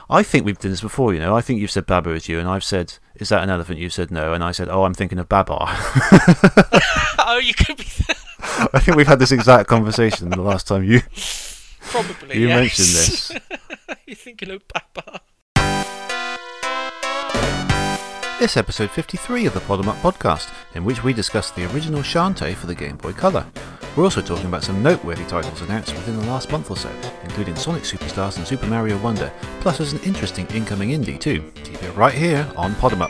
I think we've done this before, you know. I think you've said Baba is you, and I've said, is that an elephant? You said no, and I said, oh, I'm thinking of Babar. Oh, you could be. I think we've had this exact conversation the last time you Probably. you yes. mentioned this. You're thinking of Baba. It's episode 53 of the Pod 'em Up podcast, in which we discuss the original Shantae for the Game Boy Color. We're also talking about some noteworthy titles announced within the last month or so, including Sonic Superstars and Super Mario Wonder, plus there's an interesting incoming indie too. Keep it right here on Pod 'em Up.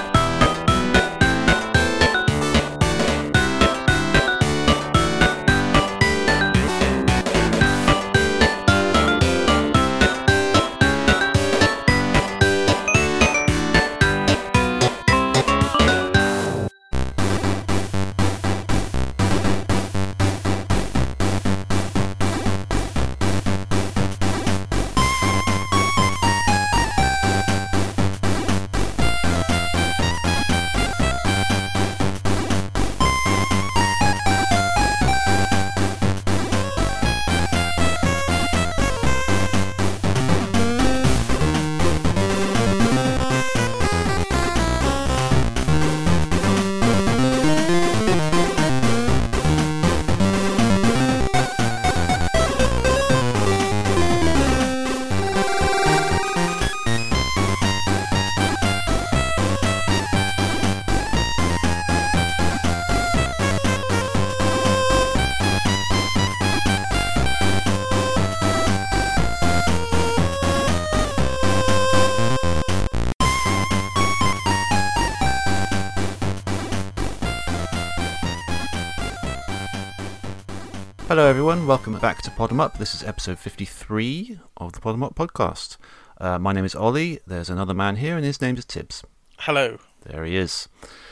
Hello everyone, welcome back to Pod 'em Up. This is episode 53 of the Pod 'em Up podcast. My name is Ollie, there's another man here and his name is Tibbs. Hello. There he is.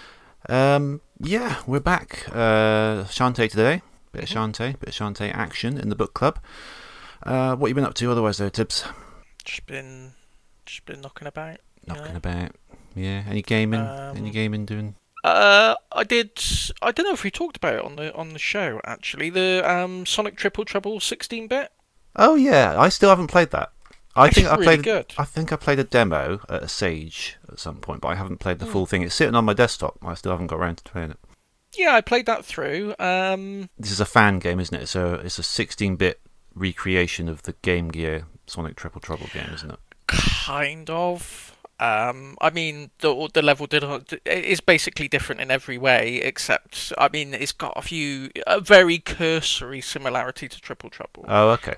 Yeah, we're back. Shantae today. Bit of Shantae action in the book club. What you been up to otherwise though, Tibbs? Just been knocking about. Knocking about. Yeah, any gaming? Any gaming doing? I did. I don't know if we talked about it on the show actually. The Sonic Triple Trouble 16-bit. Oh yeah, I still haven't played that. I think I played a demo at a Sage at some point, but I haven't played the full thing. It's sitting on my desktop. I still haven't got around to playing it. Yeah, I played that through. This is a fan game, isn't it? So it's a 16-bit recreation of the Game Gear Sonic Triple Trouble game, isn't it? Kind of. I mean, the level is basically different in every way, except I mean, it's got a very cursory similarity to Triple Trouble. Oh, okay.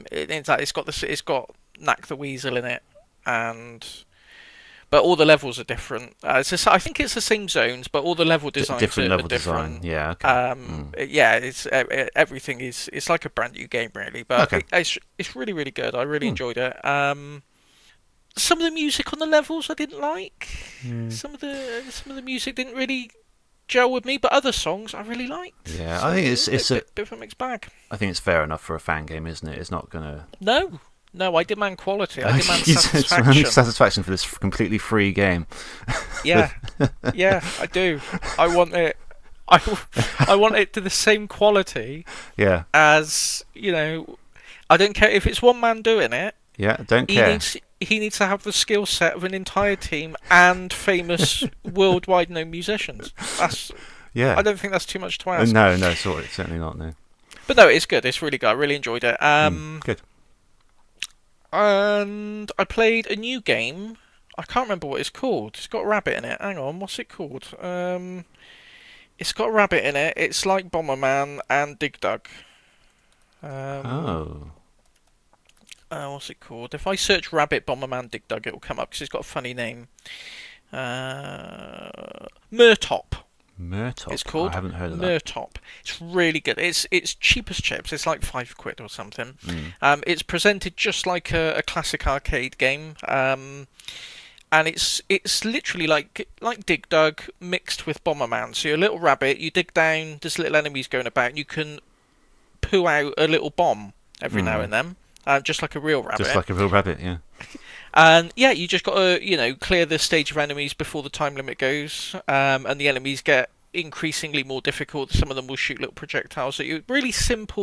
It's got Knack the Weasel in it, but all the levels are different. I think it's the same zones, but all the level designs different are level different. design. Yeah. Okay. Yeah, everything is. It's like a brand new game, really. But okay. It's really, really good. I really enjoyed it. Some of the music on the levels I didn't like. Some of the music didn't really gel with me, but other songs I really liked. Yeah, so I think it's a bit of a mixed bag. I think it's fair enough for a fan game, isn't it? It's not gonna. No, I demand quality. I demand satisfaction. Satisfaction for this completely free game. Yeah, I do. I want it. I want it to the same quality. Yeah. As I don't care if it's one man doing it. Yeah, don't care. He needs to have the skill set of an entire team and famous worldwide known musicians. Yeah. I don't think that's too much to ask. No, certainly not. No. But no, it's good. It's really good. I really enjoyed it. Good. And I played a new game. I can't remember what it's called. It's got a rabbit in it. Hang on, what's it called? It's got a rabbit in it. It's like Bomberman and Dig Dug. What's it called? If I search Rabbit Bomberman Dig Dug, it will come up because it's got a funny name. Murtop. Murtop. It's called. I haven't heard of that. Murtop. It's really good. It's cheap as chips. It's like £5 or something. It's presented just like a classic arcade game. And it's literally like Dig Dug mixed with Bomberman. So you're a little rabbit. You dig down. There's little enemies going about. And you can poo out a little bomb every now and then. Just like a real rabbit. Just like a real rabbit, yeah. And yeah, you just got to, clear the stage of enemies before the time limit goes. And the enemies get increasingly more difficult. Some of them will shoot little projectiles at you. Really simple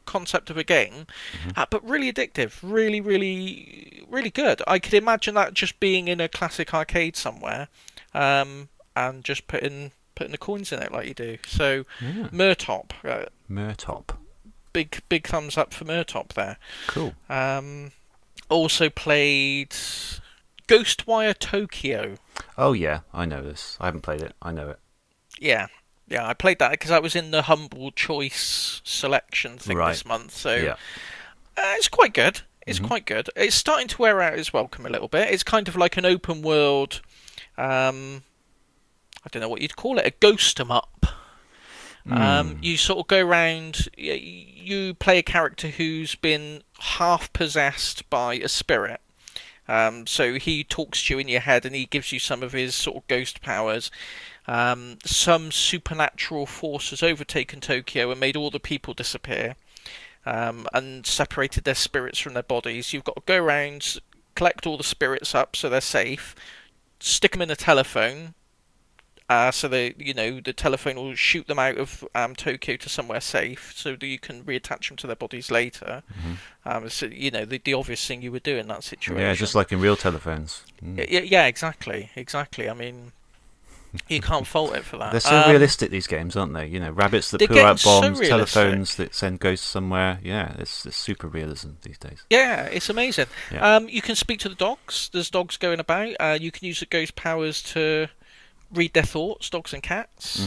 concept of a game, but really addictive, really, really, really good. I could imagine that just being in a classic arcade somewhere, and just putting the coins in it like you do. So, Murtop, Murtop. big thumbs up for Murtop there. Cool. Also played Ghostwire Tokyo. Oh yeah, I know this. I haven't played it. I know it. Yeah, I played that because I was in the Humble Choice selection thing this month. So it's quite good. It's quite good. It's starting to wear out its welcome a little bit. It's kind of like an open world. I don't know what you'd call it. A ghost 'em up. You sort of go around. You play a character who's been half possessed by a spirit. So he talks to you in your head and he gives you some of his sort of ghost powers. Some supernatural force has overtaken Tokyo and made all the people disappear, and separated their spirits from their bodies. You've got to go around, collect all the spirits up so they're safe, stick them in a telephone, so the telephone will shoot them out of Tokyo to somewhere safe, so that you can reattach them to their bodies later. So the obvious thing you would do in that situation. Yeah, just like in real telephones. Yeah, exactly. I mean, you can't fault it for that. They're so realistic, these games, aren't they? Rabbits that put out bombs, telephones that send ghosts somewhere. Yeah, it's super realism these days. Yeah, it's amazing. Yeah. You can speak to the dogs. There's dogs going about. You can use the ghost powers to read their thoughts, dogs and cats.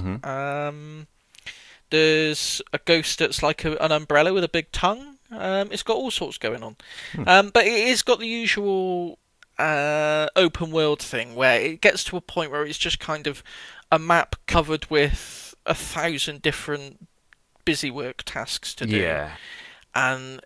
There's a ghost that's like an umbrella with a big tongue. It's got all sorts going on. But it has got the usual open world thing where it gets to a point where it's just kind of a map covered with 1,000 different busy work tasks to do. Yeah. And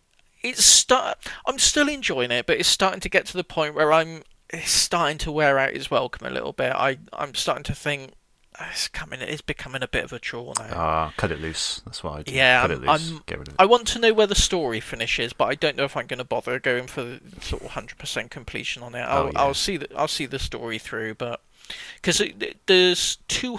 I'm still enjoying it, but it's starting to get to the point where it's starting to wear out its welcome a little bit. I'm starting to think it's becoming a bit of a chore now. Cut it loose. That's what I do. Yeah, cut it loose. Get rid of it. I want to know where the story finishes, but I don't know if I'm going to bother going for the sort of 100% completion on it. I'll see the story through, but because there's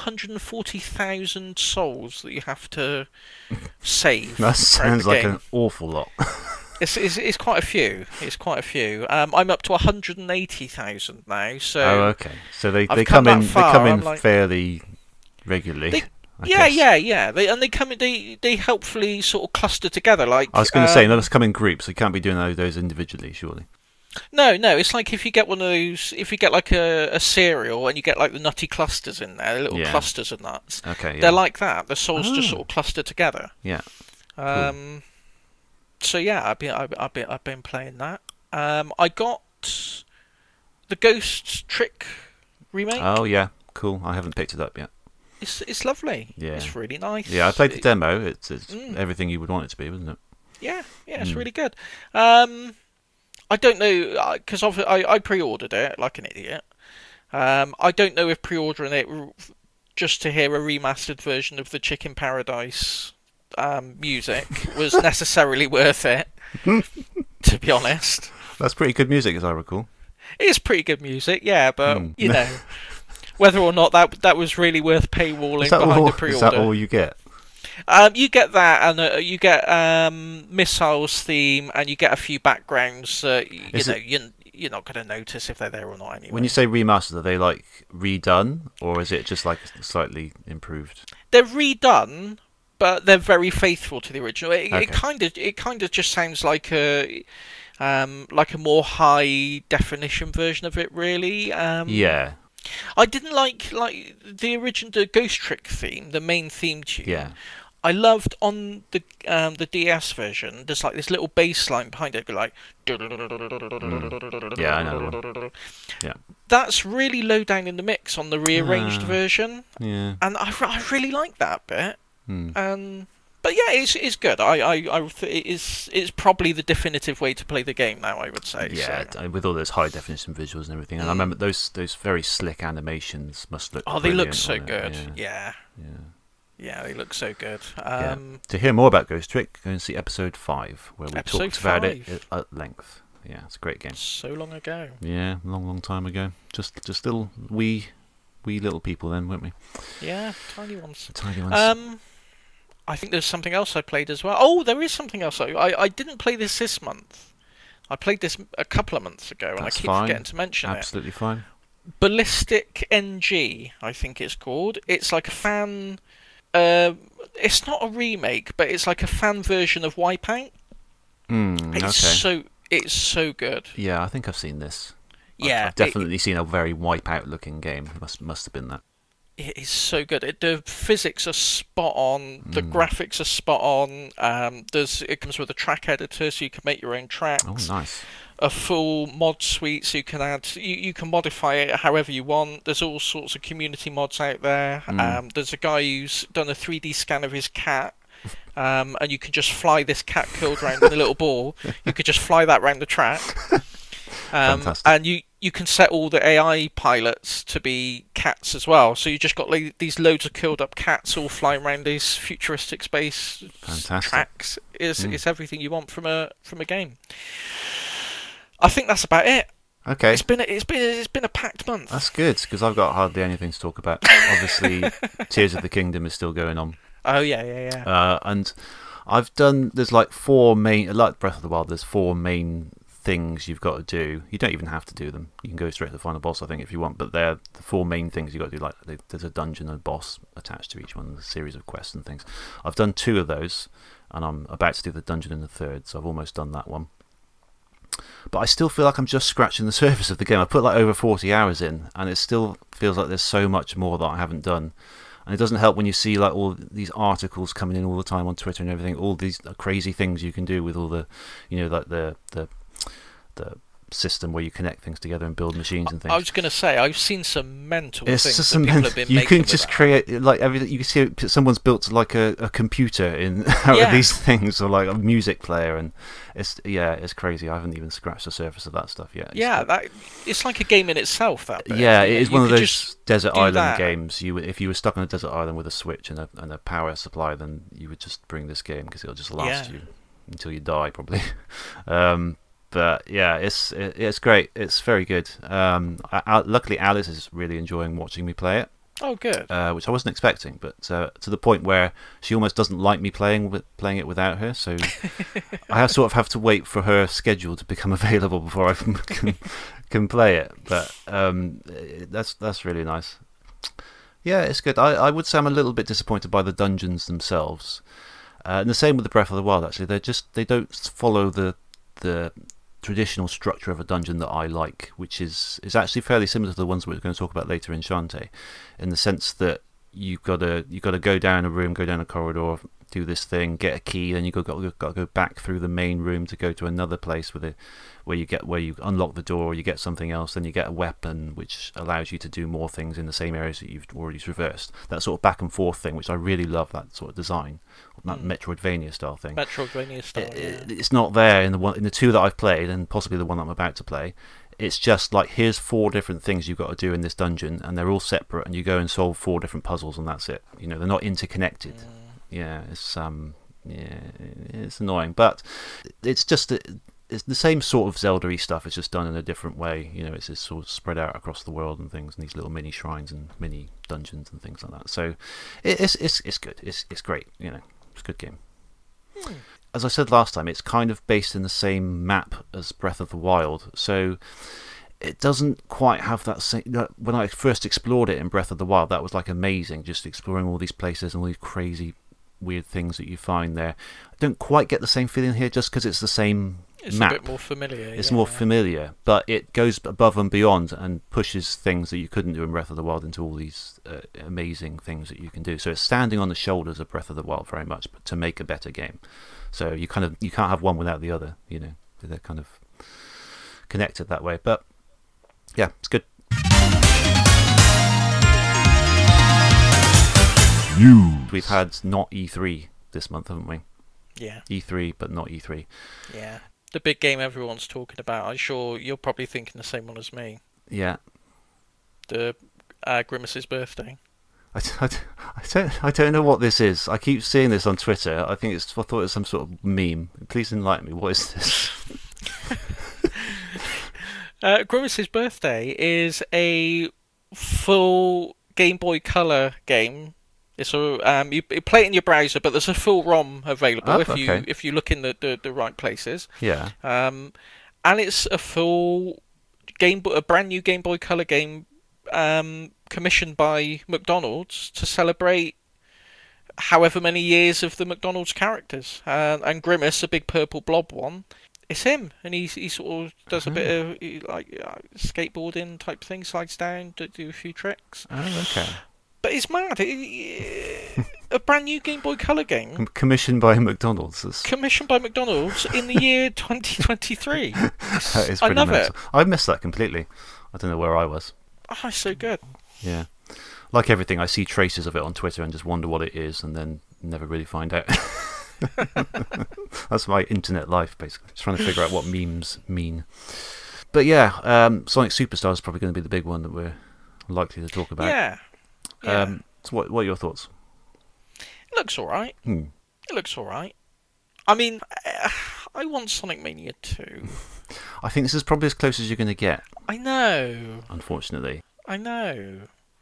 240,000 souls that you have to save. That sounds like an awful lot. It's quite a few. I'm up to 180,000 now. So okay. So they come in fairly regularly. Yeah. They come in. They helpfully sort of cluster together. Like I was going to say, no, let's come in groups. You can't be doing those individually, surely. No. It's like if you get one of those. If you get like a cereal and you get like the nutty clusters in there, the little clusters of nuts. Okay. Yeah. They're like that. The souls just sort of cluster together. Yeah. Cool. So yeah, I've been playing that. I got the Ghost Trick remake. Oh yeah, cool. I haven't picked it up yet. It's lovely. Yeah, it's really nice. Yeah, I played the demo. It's everything you would want it to be, wasn't it? Yeah, it's really good. I don't know because I pre-ordered it like an idiot. I don't know if pre-ordering it just to hear a remastered version of the Chicken Paradise music was necessarily worth it, to be honest. That's pretty good music, as I recall. It is pretty good music, yeah, but you know, whether or not that was really worth paywalling behind the pre-order. Is that all you get? You get that, and you get Missile's theme, and you get a few backgrounds. You're not going to notice if they're there or not anyway. When you say remastered, are they like redone, or is it just like slightly improved? They're redone, but they're very faithful to the original. It kind of just sounds like a more high definition version of it, really. Yeah. I didn't like the original, the Ghost Trick theme, the main theme tune. Yeah. I loved on the DS version. There's like this little bass line behind it, like. Yeah, I know. Yeah. That's really low down in the mix on the rearranged version. Yeah. And I really like that bit. But yeah, it's good. It's probably the definitive way to play the game now, I would say. Yeah, so. With all those high definition visuals and everything. And I remember those very slick animations must look. Oh, they look so good. Yeah, they look so good. To hear more about Ghost Trick, go and see episode 5, where we talked about it at length. Yeah, it's a great game. So long ago. Yeah, long time ago. Just little wee little people then, weren't we? Yeah, tiny ones. Tiny ones. I think there's something else I played as well. Oh, there is something else. I didn't play this month. I played this a couple of months ago, and I That's keep fine. forgetting to mention Absolutely fine. it. Ballistic NG, I think it's called. It's like a fan. It's not a remake, but it's like a fan version of Wipeout. Okay. It's so good. Yeah, I think I've seen this. Yeah, I've definitely seen a very Wipeout looking game. Must have been that. it is so good. The physics are spot on. The graphics are spot on. It comes with a track editor, so you can make your own tracks. Oh, nice. A full mod suite, so you can add. You can modify it however you want. There's all sorts of community mods out there. There's a guy who's done a 3D scan of his cat. And you can just fly this cat curled around in a little ball. You could just fly that round the track. Fantastic. And you can set all the AI pilots to be cats as well. So you just got like these loads of curled up cats all flying around these futuristic space tracks. It's everything you want from a game. I think that's about it. Okay. It's been a packed month. That's good, because I've got hardly anything to talk about. Obviously, Tears of the Kingdom is still going on. Oh yeah. And I've done. There's like four main, like Breath of the Wild. There's four main things you've got to do. You don't even have to do them. You can go straight to the final boss, I think, if you want. But they're the four main things you've got to do. Like there's a dungeon and a boss attached to each one. There's a series of quests and things. I've done two of those, and I'm about to do the dungeon in the third. So I've almost done that one. But I still feel like I'm just scratching the surface of the game. I put like over 40 hours in, and it still feels like there's so much more that I haven't done. And it doesn't help when you see like all these articles coming in all the time on Twitter and everything, all these crazy things you can do with all the, like the system where you connect things together and build machines and things. I was going to say, I've seen some mental it's things just that people have been you making can just with create like everything. You can see someone's built like a computer out of these things, or like a music player, and it's crazy. I haven't even scratched the surface of that stuff yet. It's like a game in itself. That bit. Yeah, it is one of those desert island that. games. If you were stuck on a desert island with a switch and a power supply, then you would just bring this game because it'll just last you until you die, probably. But yeah, it's great. It's very good. Luckily, Alice is really enjoying watching me play it. Oh, good. Which I wasn't expecting, but to the point where she almost doesn't like me playing it without her. So I sort of have to wait for her schedule to become available before I can play it. But that's really nice. Yeah, it's good. I would say I'm a little bit disappointed by the dungeons themselves, and the same with the Breath of the Wild. Actually, they don't follow the traditional structure of a dungeon that I like, which is actually fairly similar to the ones we're going to talk about later in Shantae, in the sense that you've got to go down a room, go down a corridor, do this thing, get a key, then you've got to go back through the main room to go to another place where you unlock the door, or you get something else, then you get a weapon which allows you to do more things in the same areas that you've already traversed. That sort of back and forth thing, which I really love, that sort of design, that Metroidvania style thing. Metroidvania style. It's not there in the two that I've played, and possibly the one that I'm about to play. It's just like, here's 4 different things you've got to do in this dungeon, and they're all separate, and you go and solve 4 different puzzles, and that's it. They're not interconnected. Yeah, it's annoying, but it's just it's the same sort of Zelda-y stuff. It's just done in a different way. It's just sort of spread out across the world and things, and these little mini shrines and mini dungeons and things like that. So it's good. It's great. It's a good game. As I said last time, it's kind of based in the same map as Breath of the Wild, so it doesn't quite have that same. When I first explored it in Breath of the Wild, that was like amazing, just exploring all these places and all these crazy, weird things that you find there. I don't quite get the same feeling here, just because it's the same map. A bit more familiar. It's more familiar, but it goes above and beyond and pushes things that you couldn't do in Breath of the Wild into all these amazing things that you can do. So it's standing on the shoulders of Breath of the Wild very much, but to make a better game. So you can't have one without the other. They're kind of connected that way. But yeah, it's good. News. We've had not E3 this month, haven't we? Yeah. E3, but not E3. Yeah. The big game everyone's talking about. I'm sure you're probably thinking the same one as me. Yeah. The Grimace's birthday. I don't know what this is. I keep seeing this on Twitter. I thought it was some sort of meme. Please enlighten me. What is this? Grimace's Birthday is a full Game Boy Color game. It's a you play it in your browser, but there's a full ROM available if you look in the right places. Yeah. And it's a full a brand new Game Boy Color game, commissioned by McDonald's to celebrate however many years of the McDonald's characters. And Grimace, a big purple blob one, it's him, and he sort of does a bit of skateboarding type thing, slides down, do a few tricks. Oh, okay. But it's mad. A brand new Game Boy Color game. Commissioned by McDonald's. Commissioned by McDonald's in the year 2023. That is I pretty love mental. it. I missed that completely. I don't know where I was. Oh, it's so good. Yeah. Like everything, I see traces of it on Twitter and just wonder what it is and then never really find out. That's my internet life, basically. Just trying to figure out what memes mean. But yeah, Sonic Superstars is probably going to be the big one that we're likely to talk about. Yeah. So what are your thoughts? It looks alright. It looks alright. I mean, I want Sonic Mania 2. I think this is probably as close as you're going to get. I know. Unfortunately. I know.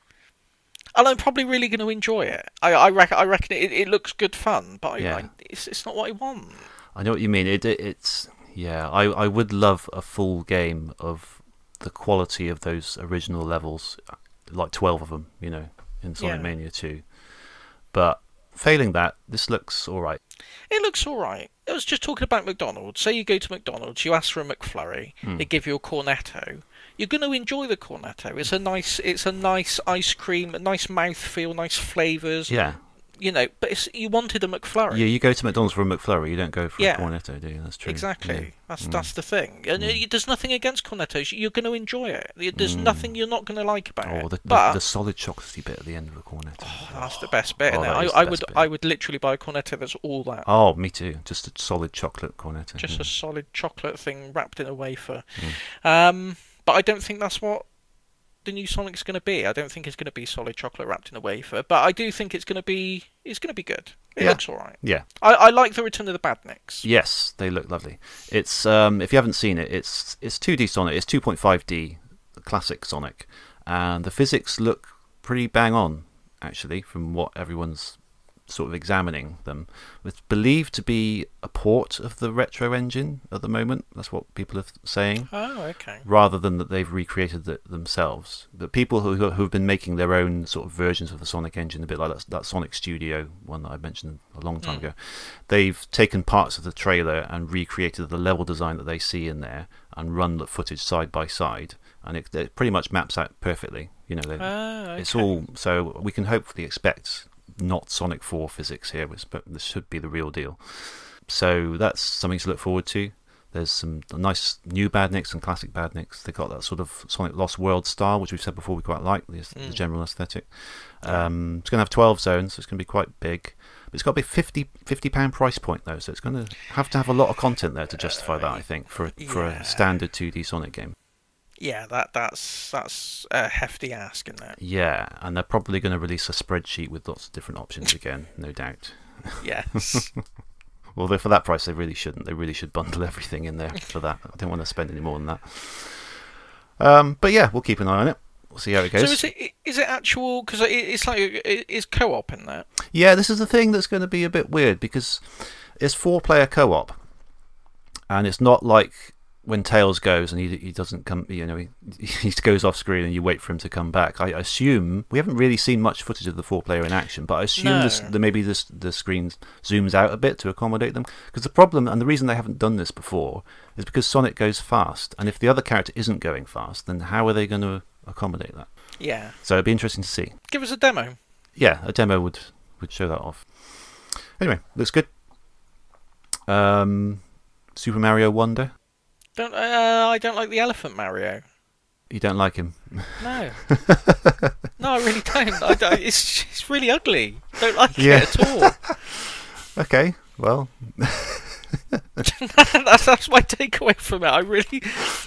And I'm probably really going to enjoy it. I reckon it looks good fun, but it's not what I want. I know what you mean. It's yeah. I would love a full game of the quality of those original levels, like 12 of them, in Sonic Mania 2. But failing that, this looks all right. It looks all right. I was just talking about McDonald's. Say you go to McDonald's, you ask for a McFlurry, they give you a Cornetto. You're going to enjoy the Cornetto. It's a nice ice cream, a nice mouthfeel, nice flavours. Yeah. But you wanted a McFlurry. Yeah, you go to McDonald's for a McFlurry. You don't go for a Cornetto, do you? That's true. Exactly. Yeah. That's the thing. And there's nothing against Cornettos. You're going to enjoy it. There's nothing you're not going to like about it. The solid chocolatey bit at the end of a Cornetto. Oh, that's the best bit. Bit. I would literally buy a Cornetto that's all that. Oh, me too. Just a solid chocolate Cornetto. Just a solid chocolate thing wrapped in a wafer. But I don't think that's what the new Sonic's going to be. I don't think it's going to be solid chocolate wrapped in a wafer, but I do think it's going to be good. It looks all right. Yeah. I like the Return of the Badniks. Yes, they look lovely. It's if you haven't seen it, it's 2D Sonic. It's 2.5D, the classic Sonic, and the physics look pretty bang on actually from what everyone's sort of examining them. It's believed to be a port of the Retro engine at the moment. That's what people are saying. Oh, okay. Rather than that they've recreated it themselves. The people who've been making their own sort of versions of the Sonic engine, a bit like that Sonic Studio one that I mentioned a long time ago, they've taken parts of the trailer and recreated the level design that they see in there and run the footage side by side, and it pretty much maps out perfectly. Okay. It's all, so we can hopefully expect not Sonic 4 physics here, but this should be the real deal. So that's something to look forward to. There's some nice new Badniks and classic Badniks. They got that sort of Sonic Lost World style, which we've said before we quite like, the general aesthetic. It's going to have 12 zones, so it's going to be quite big. But it's got to be £50 price point, though, so it's going to have a lot of content there to justify that, I think, for a standard 2D Sonic game. Yeah, that's a hefty ask, isn't it? Yeah, and they're probably going to release a spreadsheet with lots of different options again, no doubt. Yes. Although for that price, they really shouldn't. They really should bundle everything in there for that. I don't want to spend any more than that. But yeah, we'll keep an eye on it. We'll see how it goes. So is it actual? Because it's like it's co-op in there. Yeah, this is the thing that's going to be a bit weird because it's 4-player co-op, and it's not like when Tails goes and he doesn't come, he goes off screen and you wait for him to come back. I assume we haven't really seen much footage of the 4-player in action, but I assume maybe the screen zooms out a bit to accommodate them. Because the problem and the reason they haven't done this before is because Sonic goes fast, and if the other character isn't going fast, then how are they going to accommodate that? Yeah. So it'd be interesting to see. Give us a demo. Yeah, a demo would show that off. Anyway, looks good. Super Mario Wonder. I don't like the Elephant Mario. You don't like him? No. No, I really don't. It's really ugly. Don't like it at all. Okay, well. that's my takeaway from it. I really.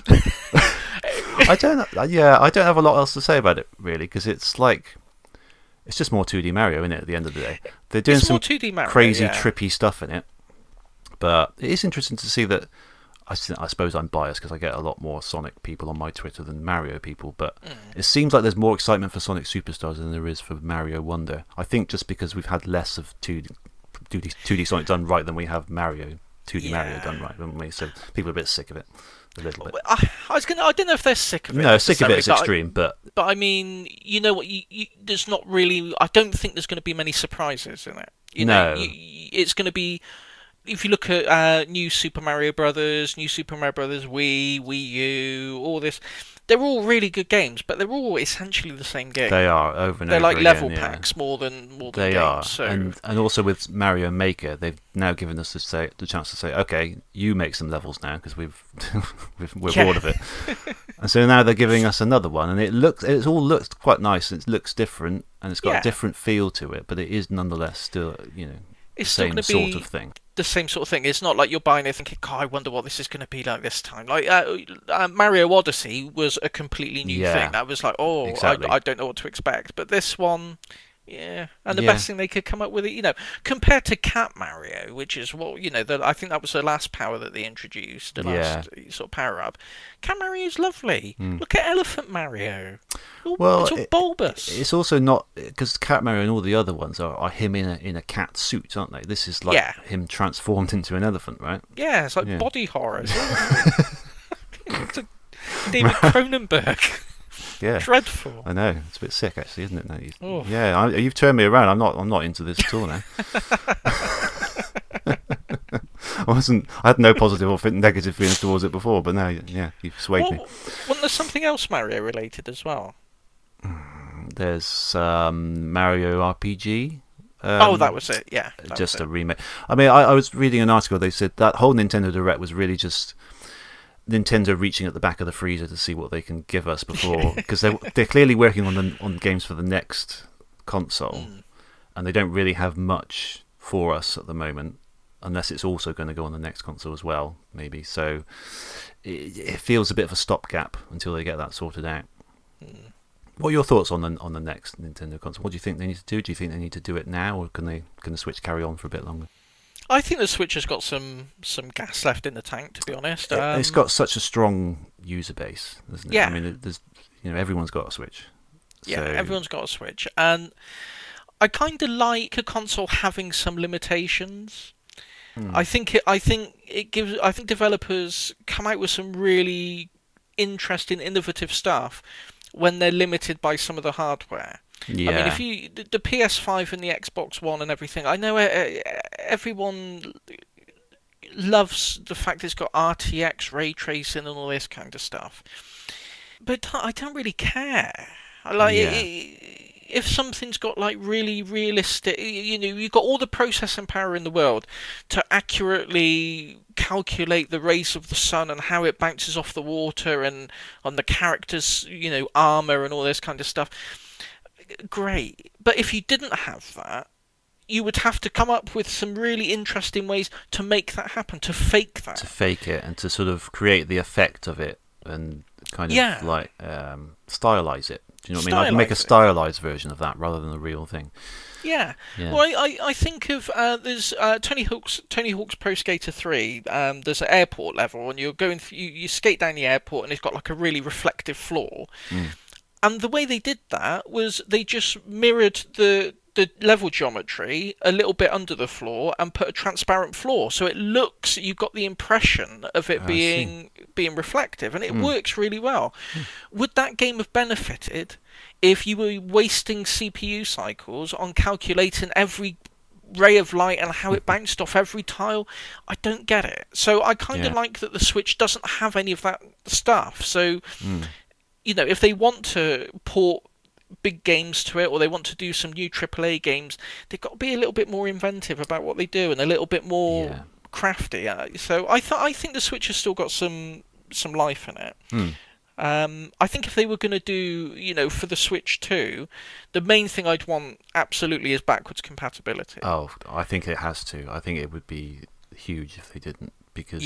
I don't have a lot else to say about it really, because it's just more 2D Mario, isn't it? At the end of the day, they're doing some 2D Mario, crazy trippy stuff in it, but it is interesting to see that I suppose I'm biased because I get a lot more Sonic people on my Twitter than Mario people, but it seems like there's more excitement for Sonic Superstars than there is for Mario Wonder. I think just because we've had less of 2D Sonic done right than we have 2D Mario done right, haven't we? So people are a bit sick of it. A little bit. I don't know if they're sick of it. No, sick of it is extreme, but I mean, you know what? There's not really. I don't think there's going to be many surprises in it. You know, it's going to be. If you look at new Super Mario Brothers, Wii, Wii U, all this, they're all really good games, but they're all essentially the same game. They are over and they're over like again, level packs more than they games. Are. So. And also with Mario Maker, they've now given us the chance to say, okay, you make some levels now because we're bored of it. And so now they're giving us another one, and it all looks quite nice. And it looks different, and it's got a different feel to it, but it is nonetheless still, it's the same sort of thing. The same sort of thing. It's not like you're buying it thinking, God, I wonder what this is going to be like this time. Like Mario Odyssey was a completely new thing. That was like, exactly. I don't know what to expect. But this one, and the best thing they could come up with it, compared to Cat Mario, which is what I think that was the last power that they introduced, the last sort of power up. Cat Mario is lovely. Look at Elephant Mario. It's all bulbous. It's also not because Cat Mario and all the other ones are him in a cat suit, aren't they? This is like him transformed into an elephant, right? Yeah, it's like body horror. It's like David Cronenberg. Yeah, dreadful. I know, it's a bit sick actually, isn't it? No, you've turned me around. I'm not into this at all now. I had no positive or negative feelings towards it before, but now, you've swayed me. Wasn't there something else Mario related as well? There's Mario RPG. That was it. Yeah, just a remake. I mean, I was reading an article. They said that whole Nintendo Direct was really just Nintendo reaching at the back of the freezer to see what they can give us before, because they're clearly working on games for the next console, and they don't really have much for us at the moment, unless it's also going to go on the next console as well, maybe. So it feels a bit of a stopgap until they get that sorted out. What are your thoughts on the next Nintendo console? What do you think they need to do? Do you think they need to do it now, or can the Switch carry on for a bit longer? I think the Switch has got some gas left in the tank, to be honest. It's got such a strong user base, doesn't it? Yeah. I mean, there's everyone's got a Switch. Yeah, everyone's got a Switch, and I kind of like a console having some limitations. I think developers come out with some really interesting, innovative stuff when they're limited by some of the hardware. Yeah. I mean, the PS5 and the Xbox One and everything, I know everyone loves the fact it's got RTX ray tracing and all this kind of stuff, but I don't really care. If something's got like really realistic, you've got all the processing power in the world to accurately calculate the rays of the sun and how it bounces off the water and on the characters' armor and all this kind of stuff. Great, but if you didn't have that, you would have to come up with some really interesting ways to make that happen, to fake that. To fake it and to sort of create the effect of it and kind of like stylize it. Do you know what I mean? Like make a stylized version of that rather than the real thing. Yeah. Well, I think of there's Tony Hawk's Pro Skater 3. There's an airport level, and you're going you skate down the airport, and it's got like a really reflective floor. And the way they did that was they just mirrored the level geometry a little bit under the floor and put a transparent floor, so it looks, you've got the impression of it being reflective, and it works really well. Would that game have benefited if you were wasting CPU cycles on calculating every ray of light and how it bounced off every tile? I don't get it. So I kind of like that the Switch doesn't have any of that stuff. So if they want to port big games to it, or they want to do some new AAA games, they've got to be a little bit more inventive about what they do and a little bit more crafty. So I think the Switch has still got some life in it. I think if they were going to do, for the Switch 2, the main thing I'd want absolutely is backwards compatibility. Oh, I think it has to. I think it would be huge if they didn't, because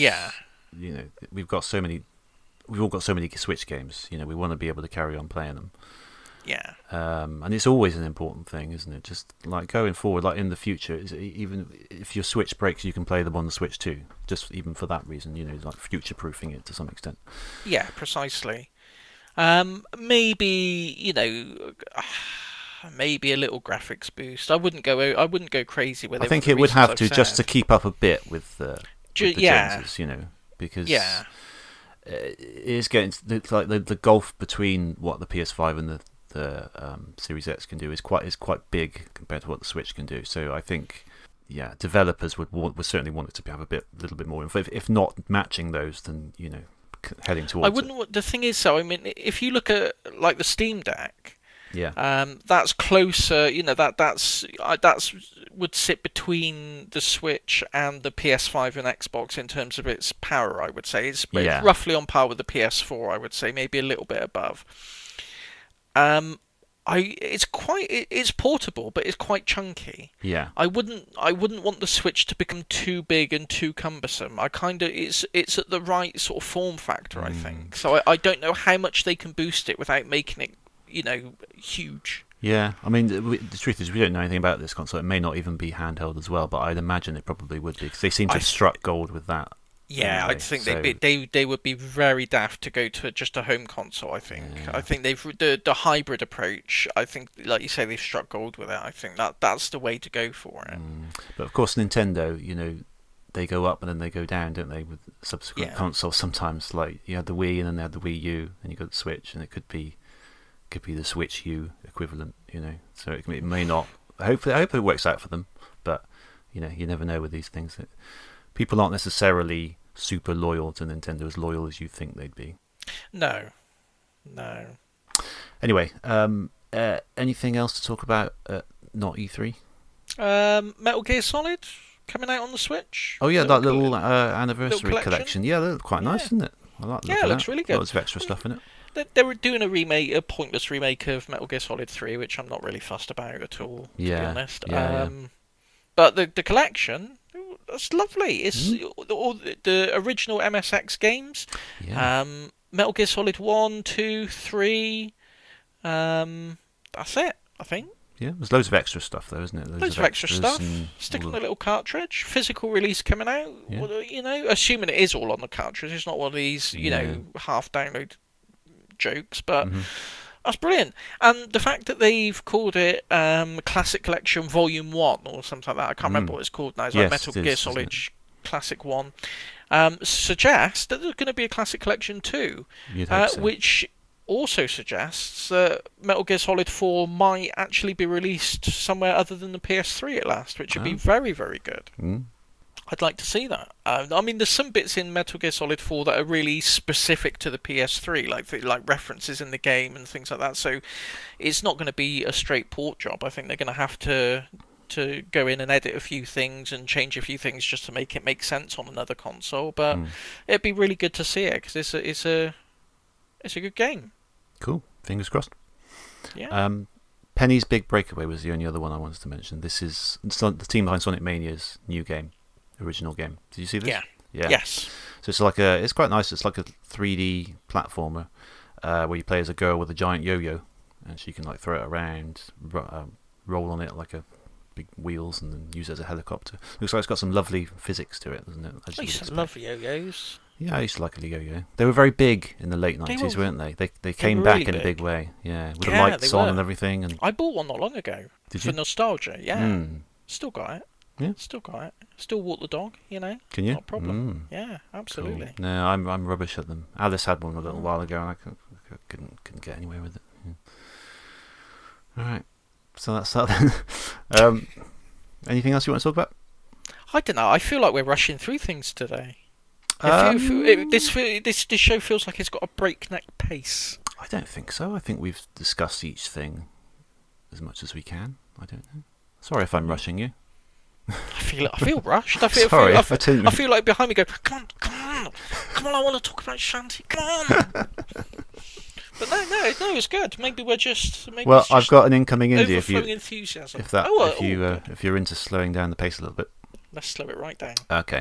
we've all got so many Switch games. We want to be able to carry on playing them. Yeah. And it's always an important thing, isn't it? Just like going forward, like in the future, even if your Switch breaks, you can play them on the Switch too. Just even for that reason, like future-proofing it to some extent. Yeah, precisely. Maybe maybe a little graphics boost. I wouldn't go crazy with it. I think it would have to just to keep up a bit with the Genesis, because it is getting like the gulf between what the PS5 and the Series X can do is quite big compared to what the Switch can do. So I think, developers would certainly want it to have a little bit more. If not matching those, then heading towards. I wouldn't. The thing is, I mean, if you look at like the Steam Deck, that's closer. That's would sit between the Switch and the PS5 and Xbox in terms of its power. I would say it's roughly on par with the PS4. I would say maybe a little bit above. It's portable, but it's quite chunky. Yeah. I wouldn't want the Switch to become too big and too cumbersome. It's at the right sort of form factor, I think. So I don't know how much they can boost it without making it, huge. Yeah, I mean, the truth is we don't know anything about this console. It may not even be handheld as well, but I'd imagine it probably would be, because they seem to have struck gold with that. Yeah, anyway, I think they would be very daft to go to just a home console. I think. Yeah. I think the hybrid approach. I think, like you say, they've struck gold with it. I think that's the way to go for it. But of course, Nintendo, they go up and then they go down, don't they? With subsequent consoles, sometimes like you had the Wii and then they had the Wii U, and you got the Switch, and it could be the Switch U equivalent. So it may not. I hope it works out for them, but you never know with these things. People aren't necessarily super loyal to Nintendo, as loyal as you think they'd be. No. Anyway, anything else to talk about not E3? Metal Gear Solid coming out on the Switch. Oh yeah, that little anniversary collection. Yeah, that looked quite nice, isn't it? I like it looks really good. Lots of extra stuff in it. They were doing a pointless remake of Metal Gear Solid 3, which I'm not really fussed about at all, to be honest. But the collection, that's lovely. It's all the original MSX games. Yeah. Metal Gear Solid 1, 2, 3. That's it, I think. Yeah, there's loads of extra stuff though, isn't it? Loads of extra stuff. Stick on the little cartridge. Physical release coming out. Yeah. Assuming it is all on the cartridge. It's not one of these, half download jokes, but that's brilliant. And the fact that they've called it Classic Collection Volume 1 or something like that, I can't remember what it's called now. It's like Metal Gear Solid Classic 1. Suggests that there's going to be a Classic Collection 2, which also suggests that Metal Gear Solid 4 might actually be released somewhere other than the PS3 at last, which would be very, very good. I'd like to see that. I mean, there's some bits in Metal Gear Solid 4 that are really specific to the PS3, like references in the game and things like that. So it's not going to be a straight port job. I think they're going to have to go in and edit a few things and change a few things just to make it make sense on another console. But it'd be really good to see it, because it's a good game. Cool. Fingers crossed. Yeah. Penny's Big Breakaway was the only other one I wanted to mention. This is the team behind Sonic Mania's new game, original game. Did you see this? Yeah. Yes. So it's quite nice. It's like a 3D platformer where you play as a girl with a giant yo-yo, and she can like throw it around, roll on it like a big wheels, and then use it as a helicopter. Looks like it's got some lovely physics to it, doesn't it? I used to love yo-yos. Yeah, I used to like a yo-yo. They were very big in the late 90s, weren't they? They came back really in a big way. Yeah, with the lights on and everything. And I bought one not long ago. Did you? For nostalgia, yeah. Still got it. Yeah. Still got it. Still walk the dog, Can you? Not a problem. Yeah, absolutely. Cool. No, I'm rubbish at them. Alice had one a little while ago, and I couldn't get anywhere with it. Yeah. All right. So that's that then. Anything else you want to talk about? I don't know. I feel like we're rushing through things today. This show feels like it's got a breakneck pace. I don't think so. I think we've discussed each thing as much as we can. I don't know. Sorry if I'm rushing you. I feel rushed. I feel like behind me go, come on! I want to talk about Shantae. Come on! But no, it's good. Maybe we're just. I've got an incoming indie. Enthusiasm. If you're into slowing down the pace a little bit. Let's slow it right down. Okay.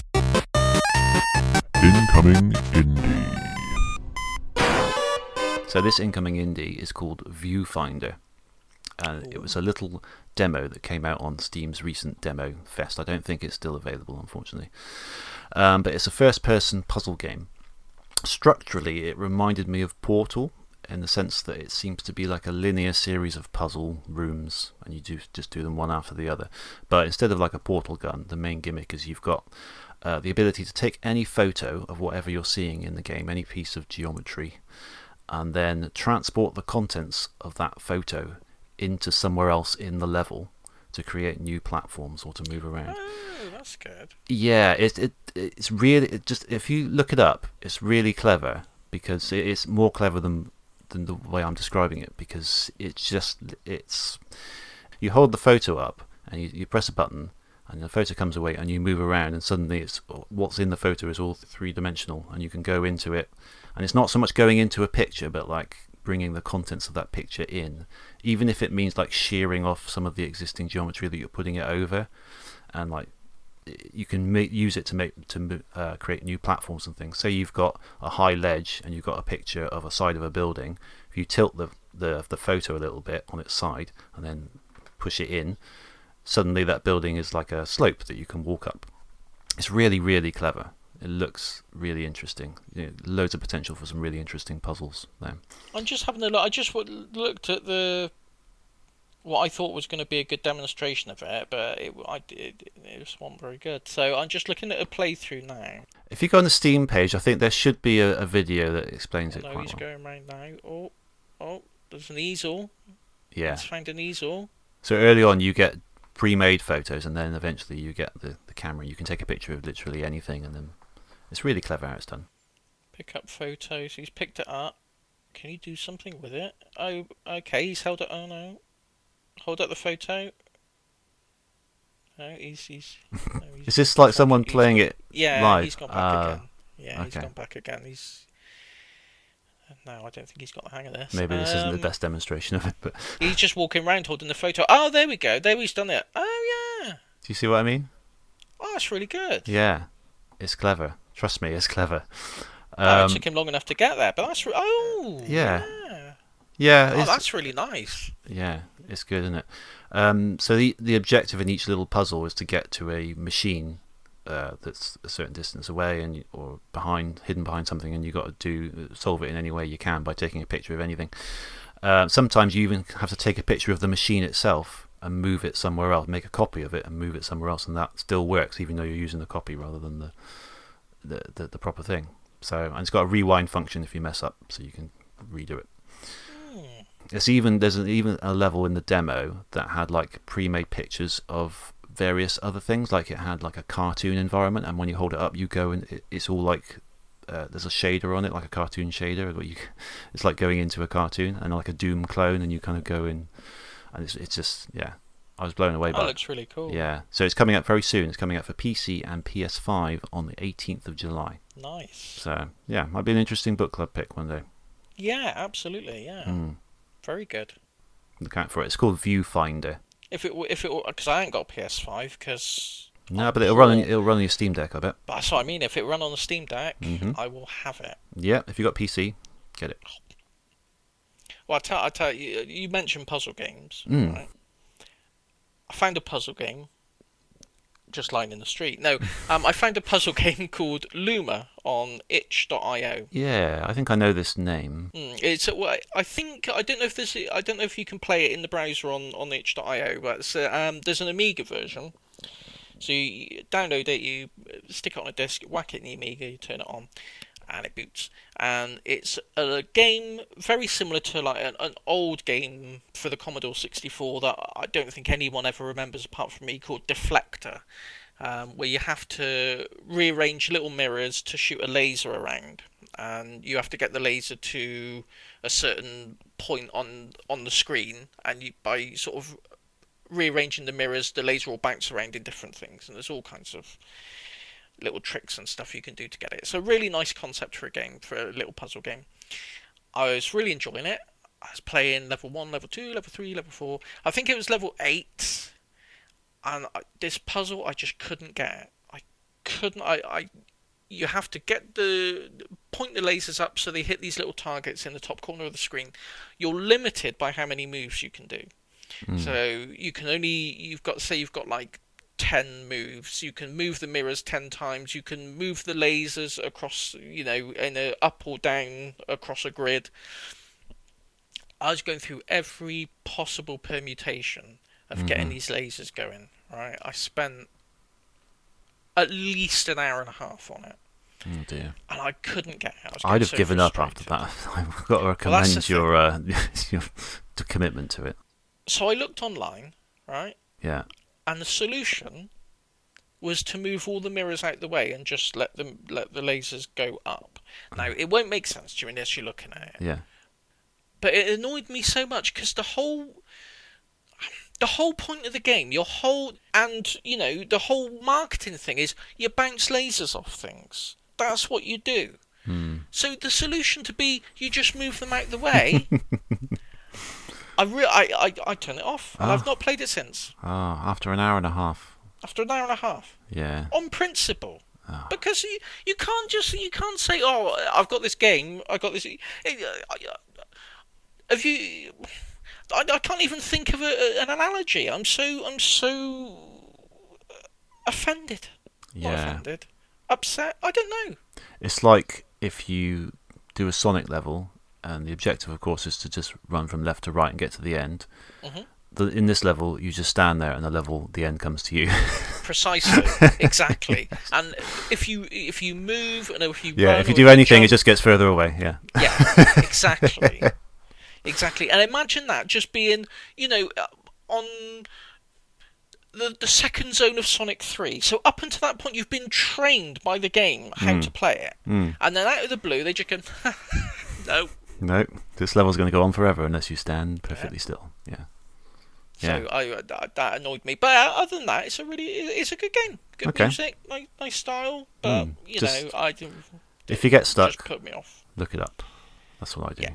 Incoming indie. So this incoming indie is called Viewfinder. And it was a little demo that came out on Steam's recent Demo Fest. I don't think it's still available, unfortunately. But it's a first-person puzzle game. Structurally, it reminded me of Portal, in the sense that it seems to be like a linear series of puzzle rooms, and you just do them one after the other. But instead of like a portal gun, the main gimmick is you've got the ability to take any photo of whatever you're seeing in the game, any piece of geometry, and then transport the contents of that photo into somewhere else in the level to create new platforms or to move around. Oh, that's good. Yeah, it's really, just if you look it up, it's really clever, because it's more clever than the way I'm describing it, because it's you hold the photo up and you press a button and the photo comes away and you move around, and suddenly it's what's in the photo is all three-dimensional, and you can go into it, and it's not so much going into a picture but like bringing the contents of that picture in, even if it means like shearing off some of the existing geometry that you're putting it over, and like you can use it to create new platforms and things. Say you've got a high ledge and you've got a picture of a side of a building. If you tilt the photo a little bit on its side and then push it in, suddenly that building is like a slope that you can walk up. It's really, really clever. It looks really interesting. Loads of potential for some really interesting puzzles there. I'm just having a look. I just looked at what I thought was going to be a good demonstration of it, but it wasn't very good. So I'm just looking at a playthrough now. If you go on the Steam page, I think there should be a video that explains it quite well. He's going around now. Oh, there's an easel. Yeah. He's found an easel. So early on you get pre-made photos, and then eventually you get the camera. You can take a picture of literally anything, and then it's really clever how it's done. Pick up photos. He's picked it up. Can you do something with it? Oh, okay. He's held it. Oh no. Hold up the photo. No, he's Is this like someone playing it live? Yeah, he's gone back again. Yeah, okay. He's gone back again. No, I don't think he's got the hang of this. Maybe this isn't the best demonstration of it, but he's just walking around holding the photo. Oh, there we go. There he's done it. Oh yeah. Do you see what I mean? Oh, that's really good. Yeah, it's clever. Trust me, it's clever. It took him long enough to get there, but that's yeah. Oh, that's really nice. Yeah, it's good, isn't it? So the objective in each little puzzle is to get to a machine that's a certain distance away or hidden behind something, and you've got to solve it in any way you can by taking a picture of anything. Sometimes you even have to take a picture of the machine itself and move it somewhere else, make a copy of it and move it somewhere else, and that still works even though you're using the copy rather than the proper thing. And it's got a rewind function if you mess up, so you can redo it. There's even a level in the demo that had like pre-made pictures of various other things. Like it had like a cartoon environment, and when you hold it up, you go and it's all like there's a shader on it, like a cartoon shader. It's like going into a cartoon, and like a Doom clone, and you kind of go in, and it's just I was blown away by it. That looks really cool. Yeah, so it's coming out very soon. It's coming out for PC and PS5 on the 18th of July. Nice. So yeah, might be an interesting book club pick one day. Yeah, absolutely. Yeah. Very good. Look out for it. It's called Viewfinder. If it because I ain't got PS5 because. No, but it'll run on your Steam Deck, I bet. But that's what I mean. If it run on the Steam Deck, I will have it. Yeah, if you got PC, get it. Well, I tell you, you mentioned puzzle games, right? I found a puzzle game just lying in the street. No, I found a puzzle game called Luma on itch.io. Yeah, I think I know this name. It's I don't know if you can play it in the browser on itch.io, but there's an Amiga version. So you download it, you stick it on a disc, whack it in the Amiga, you turn it on, and it boots. And it's a game very similar to like an old game for the Commodore 64 that I don't think anyone ever remembers apart from me, called Deflector, where you have to rearrange little mirrors to shoot a laser around, and you have to get the laser to a certain point on the screen, and by sort of rearranging the mirrors, the laser will bounce around in different things, and there's all kinds of little tricks and stuff you can do to get it. It's a really nice concept for a game, for a little puzzle game. I was really enjoying it. I was playing level 1, level 2, level 3, level 4. I think it was level 8. And this puzzle, I just couldn't get it. you have to point the lasers up so they hit these little targets in the top corner of the screen. You're limited by how many moves you can do. So you've got like 10 moves. You can move the mirrors 10 times. You can move the lasers across, in a up or down across a grid. I was going through every possible permutation of getting these lasers going. Right, I spent at least an hour and a half on it. Oh dear! And I couldn't get out. I'd have given up after that. I've got to commend your commitment to it. So I looked online, right? Yeah. And the solution was to move all the mirrors out the way and just let the lasers go up. Now it won't make sense to you unless you're looking at it. Yeah. But it annoyed me so much because the whole point of the game, the whole marketing thing is you bounce lasers off things. That's what you do. So the solution to be you just move them out the way. I turn it off, and I've not played it since. After an hour and a half. After an hour and a half. Yeah. On principle. Because you can't say, oh, I've got this game, I got this. Have you? I can't even think of an analogy. I'm so offended. Yeah. Not offended. Upset. I don't know. It's like if you do a Sonic level, and the objective, of course, is to just run from left to right and get to the end. In this level, you just stand there, and the end comes to you. Precisely, exactly. And if you move and if you if you do anything, it just gets further away. Yeah. Yeah, exactly. Exactly. And imagine that just being, on the second zone of Sonic 3. So up until that point, you've been trained by the game how to play it. And then out of the blue, they just go, no, this level's going to go on forever unless you stand perfectly still. Yeah. So that annoyed me. But other than that, it's a good game. Good music, nice style. But if you get stuck, just put me off. Look it up. That's what I do. Yeah.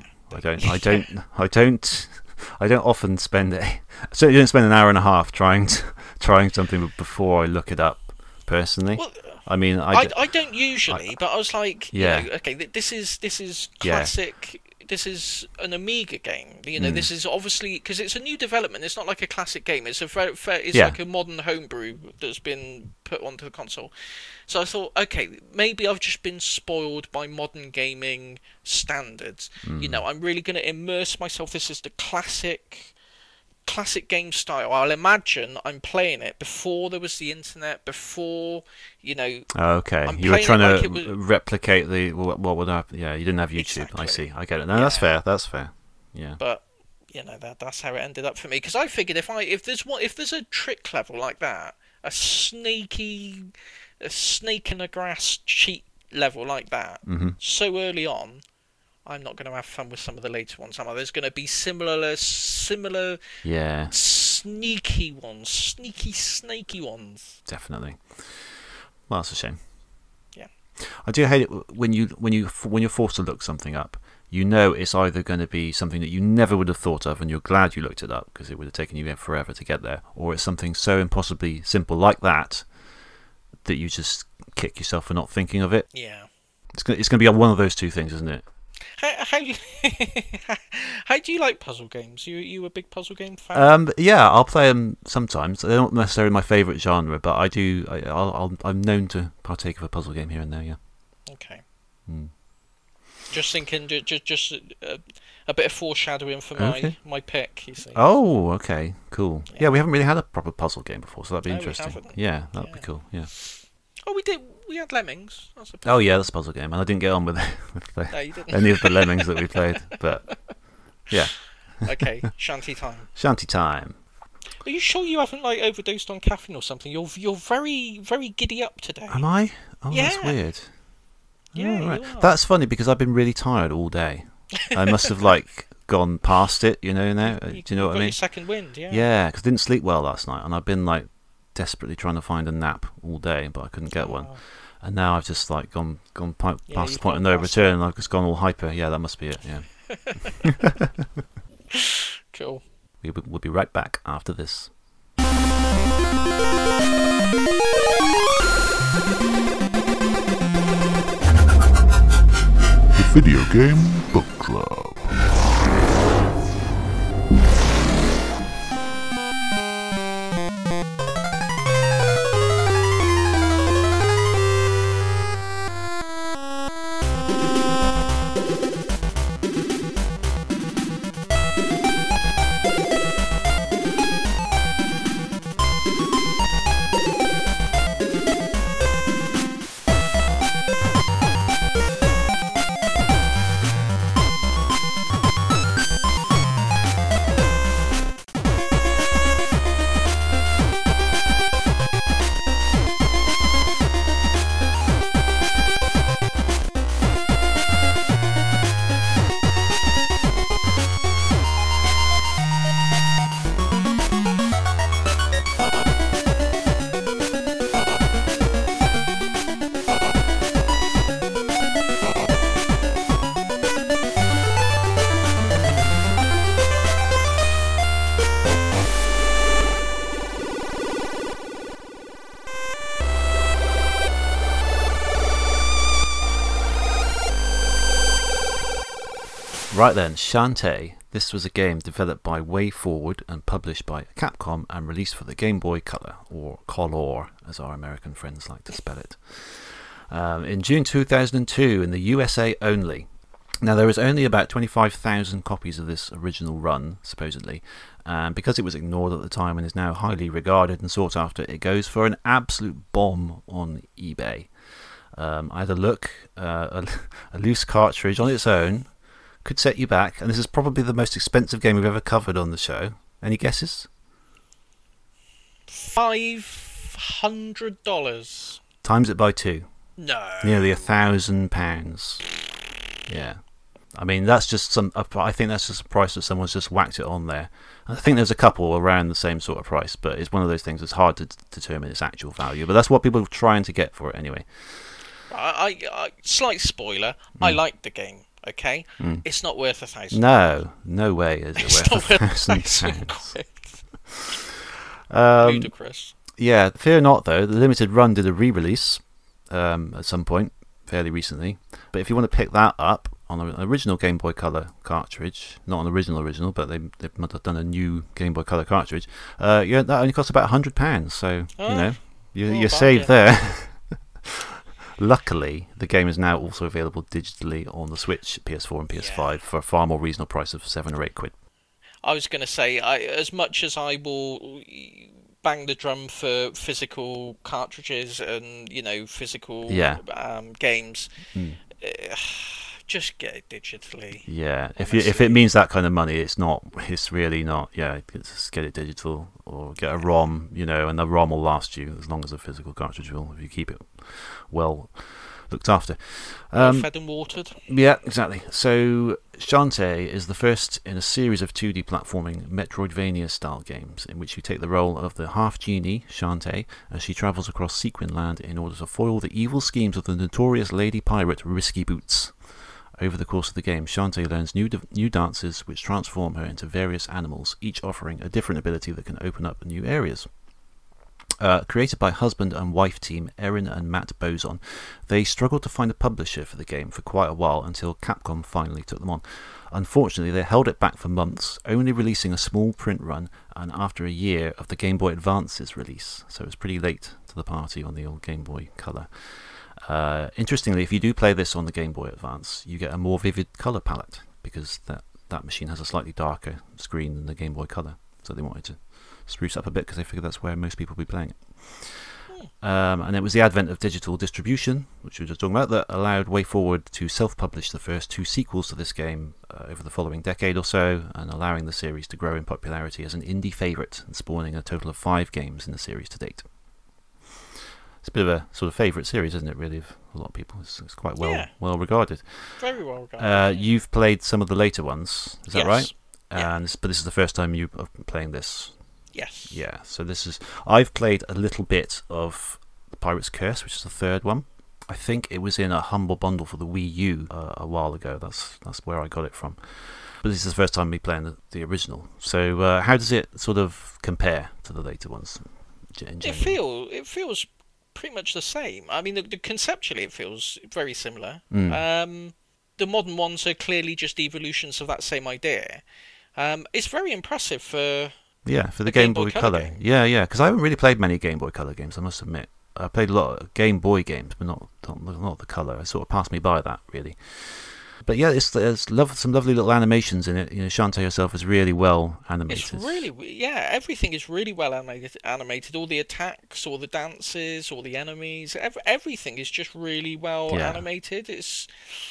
I don't often spend so you don't spend an hour and a half trying something before I look it up personally. Well, I mean, I don't usually, but I was like, okay, this is classic. This is an Amiga game. This is obviously because it's a new development. It's not like a classic game. It's like a modern homebrew that's been put onto the console. So I thought, okay, maybe I've just been spoiled by modern gaming standards. I'm really going to immerse myself. This is the classic game style. I'll imagine I'm playing it before there was the internet, before, Okay, you were trying to replicate what would happen. Yeah, you didn't have YouTube. Exactly. I see. I get it. No, that's fair. Yeah. But that's how it ended up for me. Because I figured if there's a trick level like that, a snake in the grass cheat level like that, so early on, I'm not going to have fun with some of the later ones, am I? There's going to be similar, sneaky ones, snaky ones. Definitely. Well, that's a shame. Yeah. I do hate it when you're forced to look something up. It's either going to be something that you never would have thought of, and you're glad you looked it up because it would have taken you forever to get there, or it's something so impossibly simple like that you just kick yourself for not thinking of it. Yeah. It's going to be one of those two things, isn't it? How do you like puzzle games? You a big puzzle game fan? Yeah, I'll play them sometimes. They're not necessarily my favourite genre, but I do. I'm known to partake of a puzzle game here and there. Yeah. Okay. Just thinking, just a bit of foreshadowing for my pick. You see. Oh, okay, cool. Yeah, we haven't really had a proper puzzle game before, so that'd be interesting. Yeah, that'd be cool. Yeah. Oh, we did. We had Lemmings. That's a puzzle game, and I didn't get on with any of the Lemmings that we played. But yeah. Okay, shanty time. Shanty time. Are you sure you haven't overdosed on caffeine or something? You're very very giddy up today. Am I? Oh, yeah. That's weird. Yeah, right. You are. That's funny because I've been really tired all day. I must have gone past it, now. Do you know what I mean? Your second wind, yeah. Yeah, because I didn't sleep well last night, and I've been desperately trying to find a nap all day, but I couldn't get one. And now I've just gone past the point of no return, and I've just gone all hyper. Yeah, that must be it. Yeah. Cool. We'll be right back after this. Video Game Book Club. Right then, Shantae. This was a game developed by WayForward and published by Capcom and released for the Game Boy Color, or Color, as our American friends like to spell it, in June 2002 in the USA only. Now, there was only about 25,000 copies of this original run, supposedly, and because it was ignored at the time and is now highly regarded and sought after, it goes for an absolute bomb on eBay. I had a look, a loose cartridge on its own could set you back, and this is probably the most expensive game we've ever covered on the show. Any guesses? $500. Times it by 2. No. Nearly £1,000. Yeah. I mean, that's just I think that's just a price that someone's just whacked it on there. I think there's a couple around the same sort of price, but it's one of those things that's hard to determine its actual value. But that's what people are trying to get for it anyway. I slight spoiler. I liked the game. Okay, it's not worth £1,000. No way is it it's worth not £1,000. Ludicrous. Yeah, fear not though. The limited run did a re-release at some point fairly recently. But if you want to pick that up on an original Game Boy Color cartridge, not an original, but they might have done a new Game Boy Color cartridge. That only costs about £100. So you're saved there. Luckily, the game is now also available digitally on the Switch, PS4 and PS5 for a far more reasonable price of £7 or £8. I was going to say, as much as I will bang the drum for physical cartridges and physical games, just get it digitally. Yeah, if it means that kind of money, it's really not. Yeah, just get it digital or get a ROM, and the ROM will last you as long as a physical cartridge will, if you keep it well looked after. Fed and watered. Yeah, exactly. So Shantae is the first in a series of 2D platforming Metroidvania-style games in which you take the role of the half-genie, Shantae, as she travels across Sequin Land in order to foil the evil schemes of the notorious lady pirate Risky Boots. Over the course of the game, Shantae learns new dances which transform her into various animals, each offering a different ability that can open up new areas. Created by husband and wife team Erin and Matt Bozon, they struggled to find a publisher for the game for quite a while until Capcom finally took them on. Unfortunately, they held it back for months, only releasing a small print run and after a year of the Game Boy Advance's release, so it was pretty late to the party on the old Game Boy Color. Interestingly, if you do play this on the Game Boy Advance, you get a more vivid colour palette because that machine has a slightly darker screen than the Game Boy Color, so they wanted to spruce up a bit because they figured that's where most people will be playing it. And it was the advent of digital distribution, which we were just talking about, that allowed WayForward to self-publish the first 2 sequels to this game over the following decade or so, and allowing the series to grow in popularity as an indie favourite and spawning a total of 5 games in the series to date. It's a bit of a sort of favourite series, isn't it, really, of a lot of people. It's quite well regarded. Very well regarded. You've played some of the later ones, is that right? Yeah. But this is the first time you are playing this. Yes. Yeah, so I've played a little bit of The Pirate's Curse, which is the third one. I think it was in a humble bundle for the Wii U a while ago. That's where I got it from. But this is the first time me playing the original. So how does it sort of compare to the later ones? It feels pretty much the same. I mean, conceptually it feels very similar. the modern ones are clearly just evolutions of that same idea. It's very impressive for the Game Boy Color. game. Yeah, because I haven't really played many Game Boy Color games, I must admit. I played a lot of Game Boy games, but not the Color. It sort of passed me by that, really. But yeah, it's some lovely little animations in it. You know, Shantae herself is really well animated. It's really, everything is really well animated. All the attacks, all the dances, all the enemies, everything is just really well animated. It's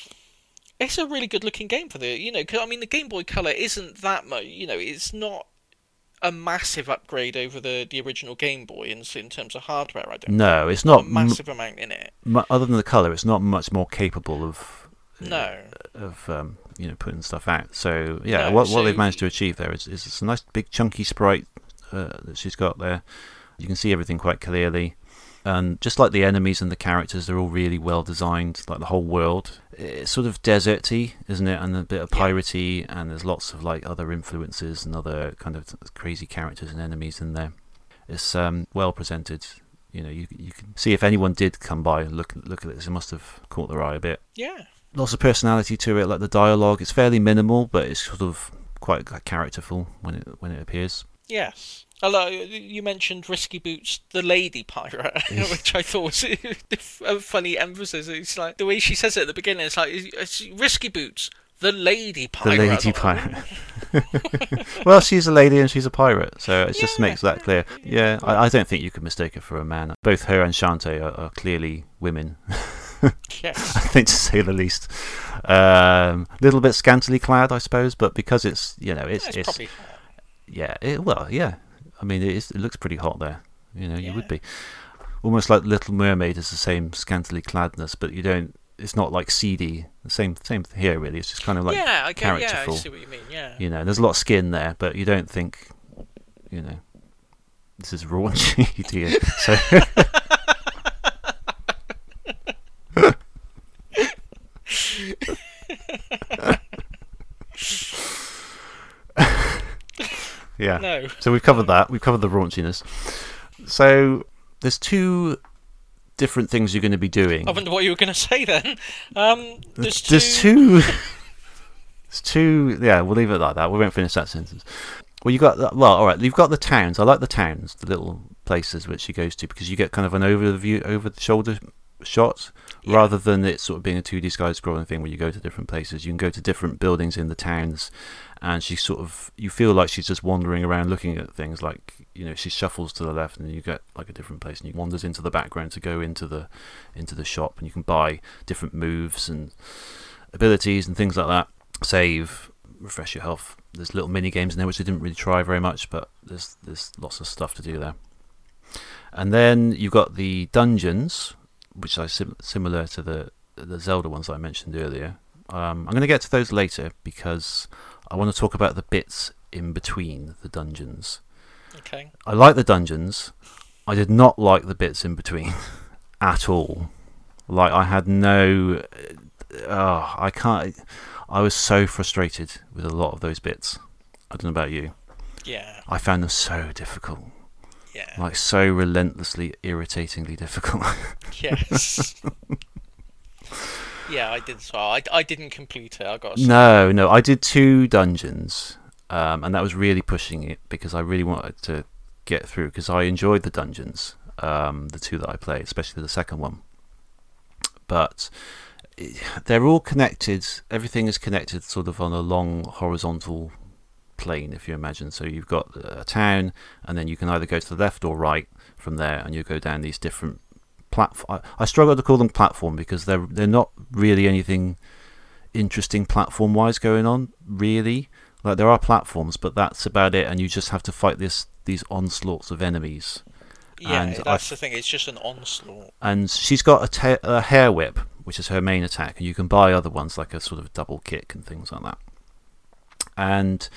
a really good looking game for because I mean the Game Boy Color isn't that much, it's not a massive upgrade over the original Game Boy in terms of hardware. I don't. No, it's not a massive amount in it. Other than the color, it's not much more capable of. No. Putting stuff out. So yeah, what they've managed to achieve there is a nice big chunky sprite that she's got there. You can see everything quite clearly, and just like the enemies and the characters, they're all really well designed. Like the whole world, it's sort of deserty, isn't it? And a bit of piratey, and there's lots of like other influences and other kind of crazy characters and enemies in there. It's well presented. You can see if anyone did come by and look at this, it must have caught their eye a bit. Yeah. Lots of personality to it, like the dialogue. It's fairly minimal, but it's sort of quite characterful when it appears. Yes. Hello, you mentioned Risky Boots, the lady pirate, which I thought was a funny emphasis. It's like the way she says it at the beginning. It's like it's Risky Boots, the lady pirate. The lady pirate. Well, she's a lady and she's a pirate, so it just makes that clear. Yeah, I don't think you could mistake her for a man. Both her and Shantae are clearly women. Yes. I think, to say the least. Little bit scantily clad, I suppose, but because it's it's probably hot. I mean, it looks pretty hot there. You would be almost like Little Mermaid is the same scantily cladness, but you don't. It's not like seedy. The same here, really. It's just kind of like characterful. Yeah, I see what you mean. Yeah. There's a lot of skin there, but you don't think, this is raunchy, do you? So. Yeah. No. So we've covered that. We've covered the raunchiness. So there's two different things you're going to be doing. I wonder what you were going to say then. There's two. There's two. Yeah, we'll leave it like that. We won't finish that sentence. Well, all right. You've got the towns. I like the towns, the little places which she goes to, because you get kind of an over the shoulder shot, rather than it sort of being a 2D side-scrolling thing where you go to different places. You can go to different buildings in the towns, and you feel like she's just wandering around looking at things. Like she shuffles to the left, and you get like a different place, and you wanders into the background to go into the shop, and you can buy different moves and abilities and things like that. Save, refresh your health. There's little mini games in there which I didn't really try very much, but there's lots of stuff to do there. And then you've got the dungeons, which are similar to the Zelda ones that I mentioned earlier. I'm going to get to those later because I want to talk about the bits in between the dungeons. Okay. I like the dungeons. I did not like the bits in between at all. Like, I had no... I can't... I was so frustrated with a lot of those bits. I don't know about you. Yeah. I found them so difficult. Yeah. Like, so relentlessly, irritatingly difficult. Yes. Yeah, I did as well. I didn't complete it, I got to say. No, I did 2 dungeons, and that was really pushing it because I really wanted to get through, because I enjoyed the dungeons, the 2 that I played, especially the second one. But they're all connected. Everything is connected sort of on a long horizontal plane, if you imagine. So you've got a town, and then you can either go to the left or right from there, and you go down these different platform. I struggle to call them platform because they're not really anything interesting platform wise going on, really. Like, there are platforms, but that's about it, and you just have to fight these onslaughts of enemies. Yeah, and that's the thing, it's just an onslaught. And she's got a hair whip, which is her main attack, and you can buy other ones like a sort of double kick and things like that. And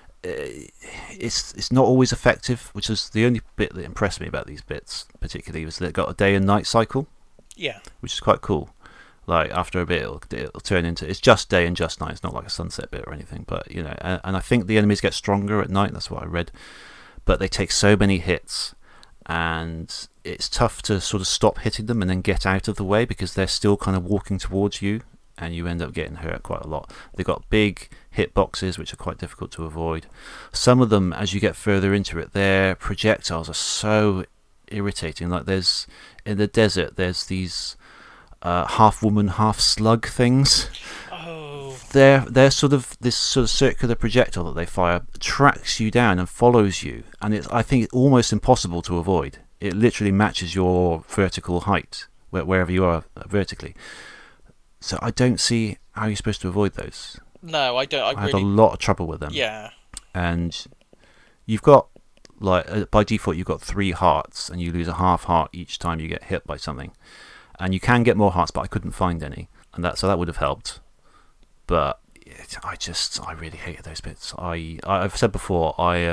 it's not always effective, which is the only bit that impressed me about these bits particularly, was that it got a day and night cycle. Yeah. Which is quite cool. Like, after a bit it'll turn into, it's just day and just night. It's not like a sunset bit or anything, but and I think the enemies get stronger at night. That's what I read. But they take so many hits, and it's tough to sort of stop hitting them and then get out of the way, because they're still kind of walking towards you, and you end up getting hurt quite a lot. They've got big hitboxes, which are quite difficult to avoid. Some of them, as you get further into it, their projectiles are so irritating. Like there's in the desert, there's these half woman, half slug things. Oh. They're sort of this sort of circular projectile that they fire tracks you down and follows you, and I think it's almost impossible to avoid. It literally matches your vertical height wherever you are vertically. So I don't see how you're supposed to avoid those. No, I don't. I had a lot of trouble with them. Yeah. And you've got, like, by default, you've got 3 hearts, and you lose a half heart each time you get hit by something. And you can get more hearts, but I couldn't find any, so that would have helped. But I really hated those bits. I've said before,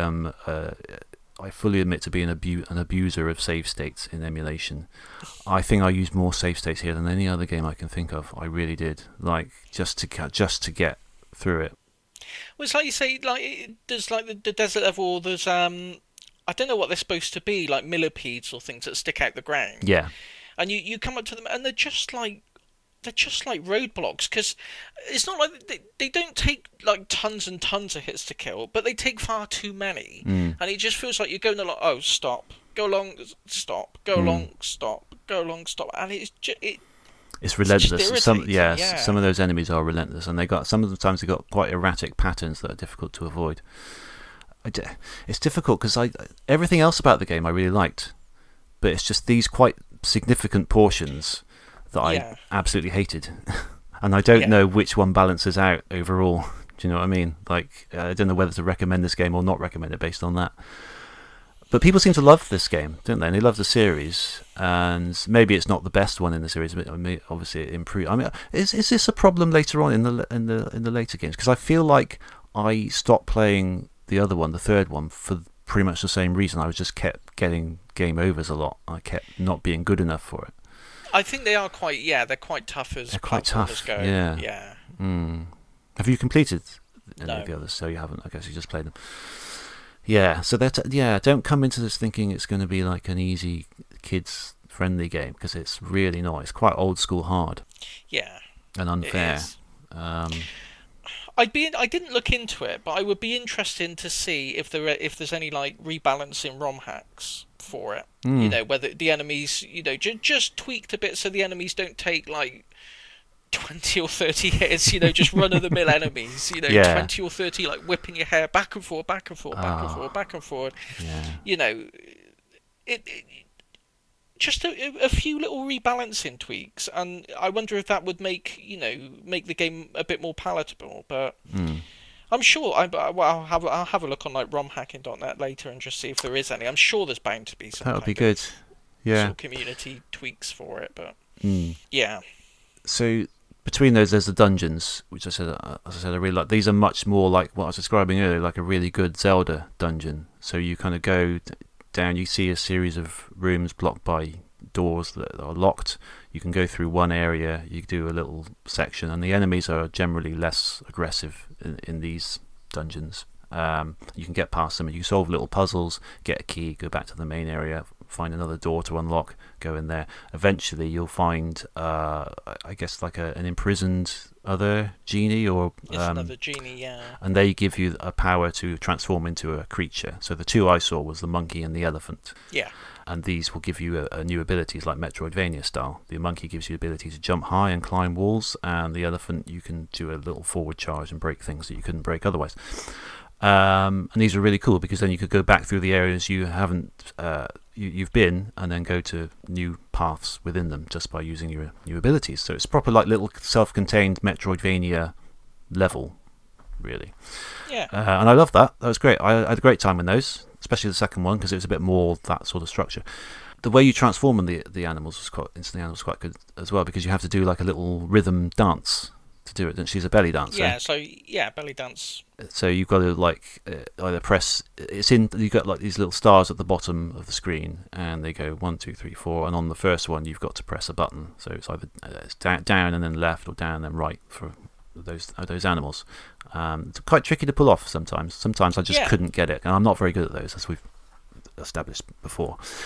I fully admit to being an abuser of save states in emulation. I think I used more save states here than any other game I can think of. I really did, like just to get through it. Well, it's like you say, like there's like the desert level. There's I don't know what they're supposed to be, like millipedes or things that stick out the ground. Yeah. And you come up to them, and they're just like roadblocks, because it's not like they don't take like tons and tons of hits to kill, but they take far too many, and it just feels like you're going along. Oh, stop, go along, stop, go along, stop, go along, stop, and it's relentless. Some of those enemies are relentless, and sometimes they got quite erratic patterns that are difficult to avoid. It's difficult because everything else about the game I really liked, but it's just these quite significant portions that I absolutely hated. And I don't know which one balances out overall. Do you know what I mean? Like, I don't know whether to recommend this game or not recommend it based on that. But people seem to love this game, don't they? And they love the series, and maybe it's not the best one in the series. But obviously, it improved. I mean, is this a problem later on in the later games? Because I feel like I stopped playing the other one, the third one, for pretty much the same reason. I just kept getting game overs a lot. I kept not being good enough for it. I think they are quite. Yeah, they're quite tough as. They're quite tough. Go. Yeah. Yeah. Have you completed any No. of the others? So you haven't. I guess you just played them. Yeah. So don't come into this thinking it's going to be like an easy kids friendly game, because it's really not. It's quite old school hard. Yeah. And unfair. It is. I didn't look into it, but I would be interested to see if there's any like rebalancing ROM hacks for it. You know, whether the enemies, just tweaked a bit so the enemies don't take like 20 or 30 hits, just run-of-the-mill enemies, 20 or 30 like whipping your hair back and forth, back and forth, back and forth, back and forth. Yeah. Just a few little rebalancing tweaks, and I wonder if that would make the game a bit more palatable. But I'm sure I'll have a look on like romhacking.net later and just see if there is any. I'm sure there's bound to be some. That would be good. Yeah. Sort of community tweaks for it, but yeah. So between those, there's the dungeons, which as I said, I really like. These are much more like what I was describing earlier, like a really good Zelda dungeon. So you kind of go down, you see a series of rooms blocked by doors that are locked. You can go through one area, you do a little section, and the enemies are generally less aggressive in these dungeons. You can get past them, and you solve little puzzles, get a key, go back to the main area, find another door to unlock, go in there. Eventually you'll find I guess like an imprisoned other genie, or it's another genie, yeah. And they give you a power to transform into a creature. So the two I saw was the monkey and the elephant. Yeah. And these will give you a new abilities like Metroidvania style. The monkey gives you the ability to jump high and climb walls, and the elephant, you can do a little forward charge and break things that you couldn't break otherwise. And these are really cool, because then you could go back through the areas you haven't you've been, and then go to new paths within them just by using your new abilities. So it's proper like little self-contained Metroidvania level, really. Yeah. And I love that. That was great. I had a great time in those, especially the second one, because it was a bit more that sort of structure. The way you transform the animals was quite good as well, because you have to do like a little rhythm dance to do it. And she's a belly dancer. Yeah. So belly dance. So you've got to like either press. You've got like these little stars at the bottom of the screen, and they go 1, 2, 3, 4. And on the first one, you've got to press a button. So it's either down and then left, or down and then right for those animals. It's quite tricky to pull off sometimes. Sometimes I just couldn't get it, and I'm not very good at those, as we've established before.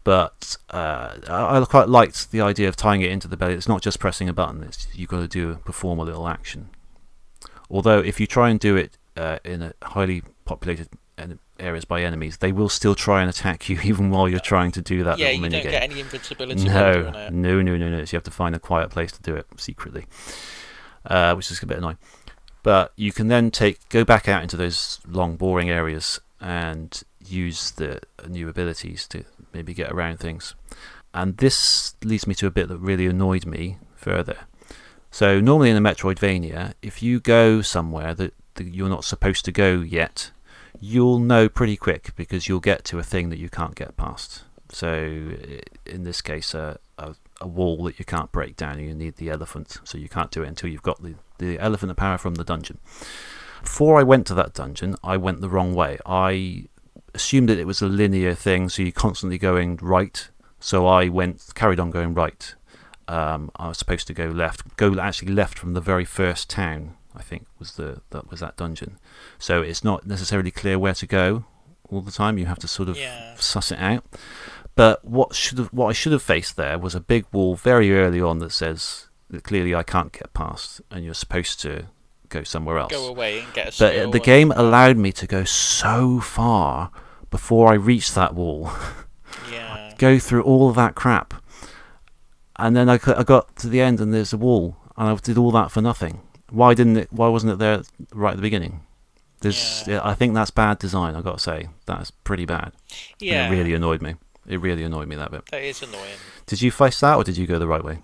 But I quite liked the idea of tying it into the belly. It's not just pressing a button. You've got to perform a little action. Although if you try and do it in a highly populated areas by enemies, they will still try and attack you even while you're trying to do that little minigame. Yeah, you don't get any invincibility. No. So you have to find a quiet place to do it secretly, which is a bit annoying. But you can then go back out into those long, boring areas and use the new abilities to maybe get around things. And this leads me to a bit that really annoyed me further. So normally in a Metroidvania, if you go somewhere that you're not supposed to go yet, you'll know pretty quick because you'll get to a thing that you can't get past. So in this case, a wall that you can't break down, you need the elephant, so you can't do it until you've got the elephant of power from the dungeon. Before I went to that dungeon, I went the wrong way. I assumed that it was a linear thing, so you're constantly going right, so I carried on going right. I was supposed to go left from the very first town, I think, was that dungeon. So it's not necessarily clear where to go all the time. You have to sort of suss it out. But what I should have faced there was a big wall very early on that says that clearly I can't get past, and you're supposed to go somewhere else. Go away and get a skill. But the game allowed me to go so far before I reached that wall. Yeah. Go through all of that crap. And then I got to the end and there's a wall, and I did all that for nothing. Why wasn't it there right at the beginning? I think that's bad design, I've got to say. That's pretty bad. Yeah. And it really annoyed me. That bit. That is annoying. Did you face that, or did you go the right way?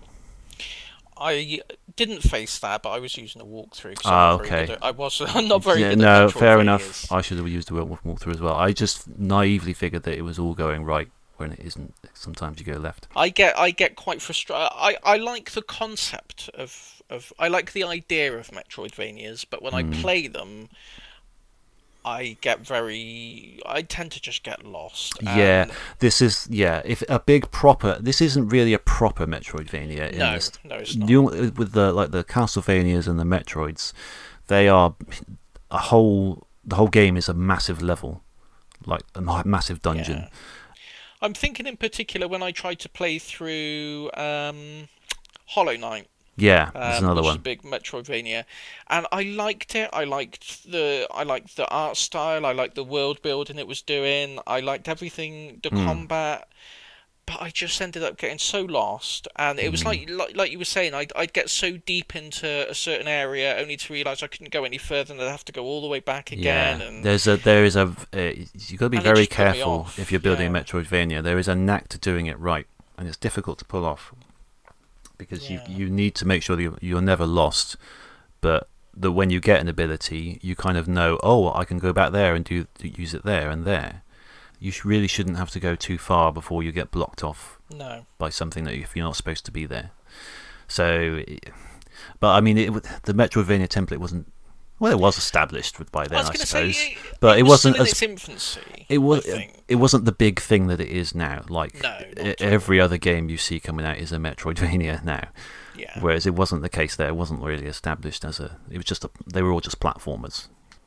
I didn't face that, but I was using a walkthrough. Okay. I'm not very good at No, Metroidvanias. fair enough. I should have used the walkthrough as well. I just naively figured that it was all going right when it isn't. Sometimes you go left. I get quite frustrated. I like the concept of I like the idea of Metroidvanias, but when I play them, I tend to just get lost. This isn't really a proper Metroidvania. No, it's not. With the Castlevanias and the Metroids, they are the whole game is a massive level, like a massive dungeon. Yeah. I'm thinking in particular when I tried to play through Hollow Knight. Yeah, there's another which one. Is a big Metroidvania, and I liked it. I liked the art style. I liked the world building it was doing. I liked everything, the combat. But I just ended up getting so lost, and it was like you were saying. I'd get so deep into a certain area only to realise I couldn't go any further, and I'd have to go all the way back again. Yeah, and you've got to be very careful if you're building a Metroidvania. There is a knack to doing it right, and it's difficult to pull off. Because you need to make sure that you're never lost, but that when you get an ability, you kind of know, I can go back there and use it there and there. You really shouldn't have to go too far before you get blocked off by something that if you're not supposed to be there. So, but I mean, the Metroidvania template wasn't. Well, it was established by then, I suppose, but it wasn't in its infancy. It wasn't the big thing that it is now. Like every other game you see coming out is a Metroidvania now. Yeah. Whereas it wasn't the case there. It wasn't really established as a. It was just they were all just platformers.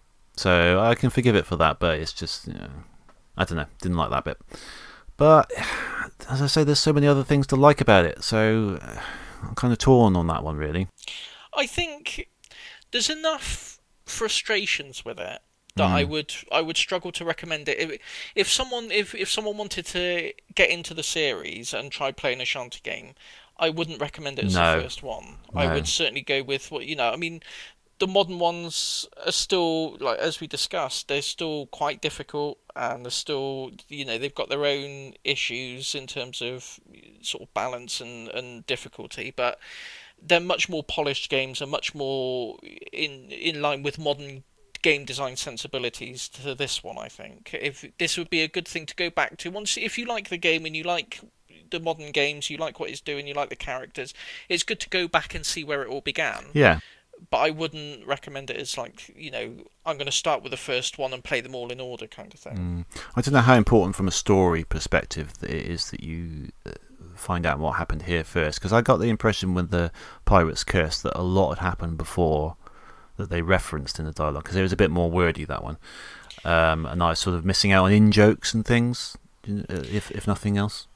So I can forgive it for that, but it's just I don't know. Didn't like that bit. But as I say, there's so many other things to like about it. So I'm kind of torn on that one, really. I think there's enough frustrations with it that I would struggle to recommend it. If someone wanted to get into the series and try playing a Shanty game, I wouldn't recommend it as the first one. No. I would certainly go with I mean, the modern ones are still, like as we discussed, they're still quite difficult, and they're still they've got their own issues in terms of sort of balance and difficulty, but they're much more polished games and much more in line with modern game design sensibilities to this one. I think if this would be a good thing to go back to if you like the game and you like the modern games, you like what it's doing, you like the characters, it's good to go back and see where it all began. Yeah. But I wouldn't recommend it as I'm going to start with the first one and play them all in order kind of thing. I don't know how important from a story perspective it is that you find out what happened here first, because I got the impression with the Pirate's Curse that a lot had happened before that they referenced in the dialogue, because it was a bit more wordy, that one, and I was sort of missing out on in-jokes and things, if nothing else.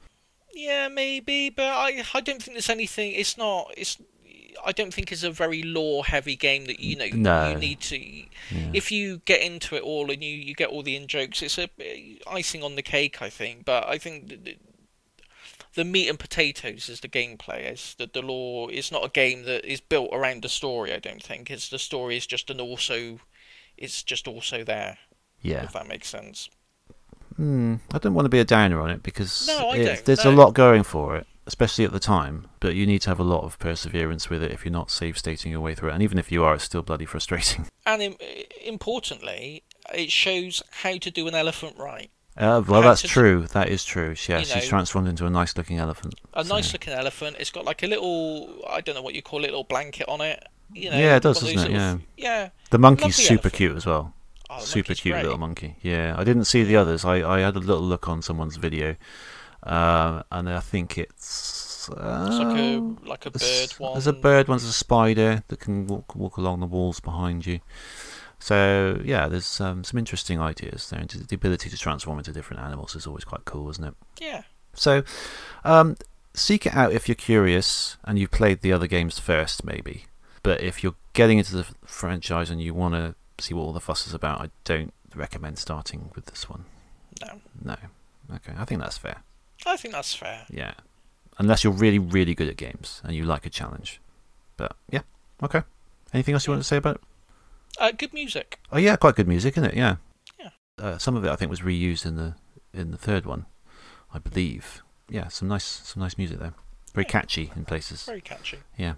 Yeah, maybe, but I don't think there's anything. It's not. I don't think it's a very lore-heavy game that you No. need to. Yeah. If you get into it all and you get all the in jokes, it's a icing on the cake, I think. But I think the meat and potatoes is the gameplay. Is the lore. It's not a game that is built around the story. I don't think it's the story is just an also. It's just also there. Yeah. If that makes sense. I don't want to be a downer on it because No, I don't. there's a lot going for it, especially at the time. But you need to have a lot of perseverance with it if you're not save stating your way through it. And even if you are, it's still bloody frustrating. And importantly, it shows how to do an elephant right. Well, that's true. That is true. Yes, she's transformed into a nice-looking elephant. Nice-looking elephant. It's got like a little, I don't know what you call it, little blanket on it. Yeah, it does, doesn't it? Yeah. Yeah. The monkey's super cute as well. Oh, super cute great. little monkey. Yeah, I didn't see the others. I had a little look on someone's video, and I think it's like a bird one. There's a bird one. There's a spider that can walk along the walls behind you. So yeah, there's some interesting ideas there. The ability to transform into different animals is always quite cool, isn't it? Yeah. So seek it out if you're curious and you've played the other games first, maybe. But if you're getting into the franchise and you want to see what all the fuss is about, I don't recommend starting with this one. No. Okay, I think that's fair. I think that's fair. Yeah. Unless you're really, really good at games and you like a challenge. But yeah, okay. Anything else you want to say about it? Good music. Oh yeah, quite good music, isn't it? Yeah. Yeah. Some of it I think was reused in the third one, I believe. Yeah, some nice music there. Very catchy in places. Very catchy. Yeah.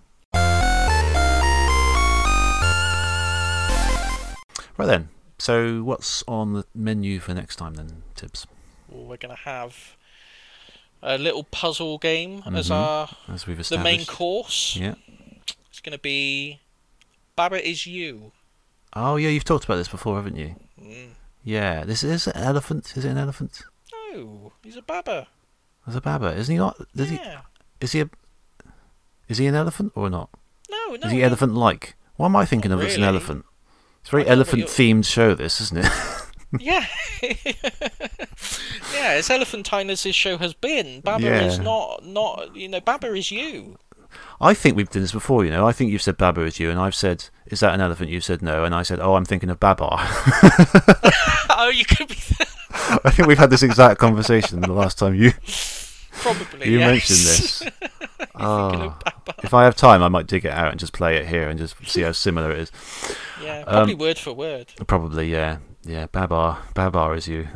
Right then, so what's on the menu for next time then, Tibbs? Well, we're going to have a little puzzle game as we've established. the main course. Yeah. It's going to be Baba Is You. Oh yeah, you've talked about this before, haven't you? Yeah, this is an elephant. Is it an elephant? No, he's a Baba. There's a Baba, isn't he not? Is he an elephant or not? No. Is he elephant-like? What am I thinking Not of as an really. elephant? It's a very elephant-themed show, this, isn't it? Yeah. Yeah, as elephantine as this show has been, Baba is not, Baba is you. I think we've done this before, I think you've said Baba is you, and I've said, is that an elephant? You said no, and I said, oh, I'm thinking of Babar. Oh, you could be... I think we've had this exact conversation the last time you Probably, mentioned this. If I have time, I might dig it out and just play it here and just see how similar it is. Yeah, probably word for word. Probably, yeah. Yeah, Babar is you.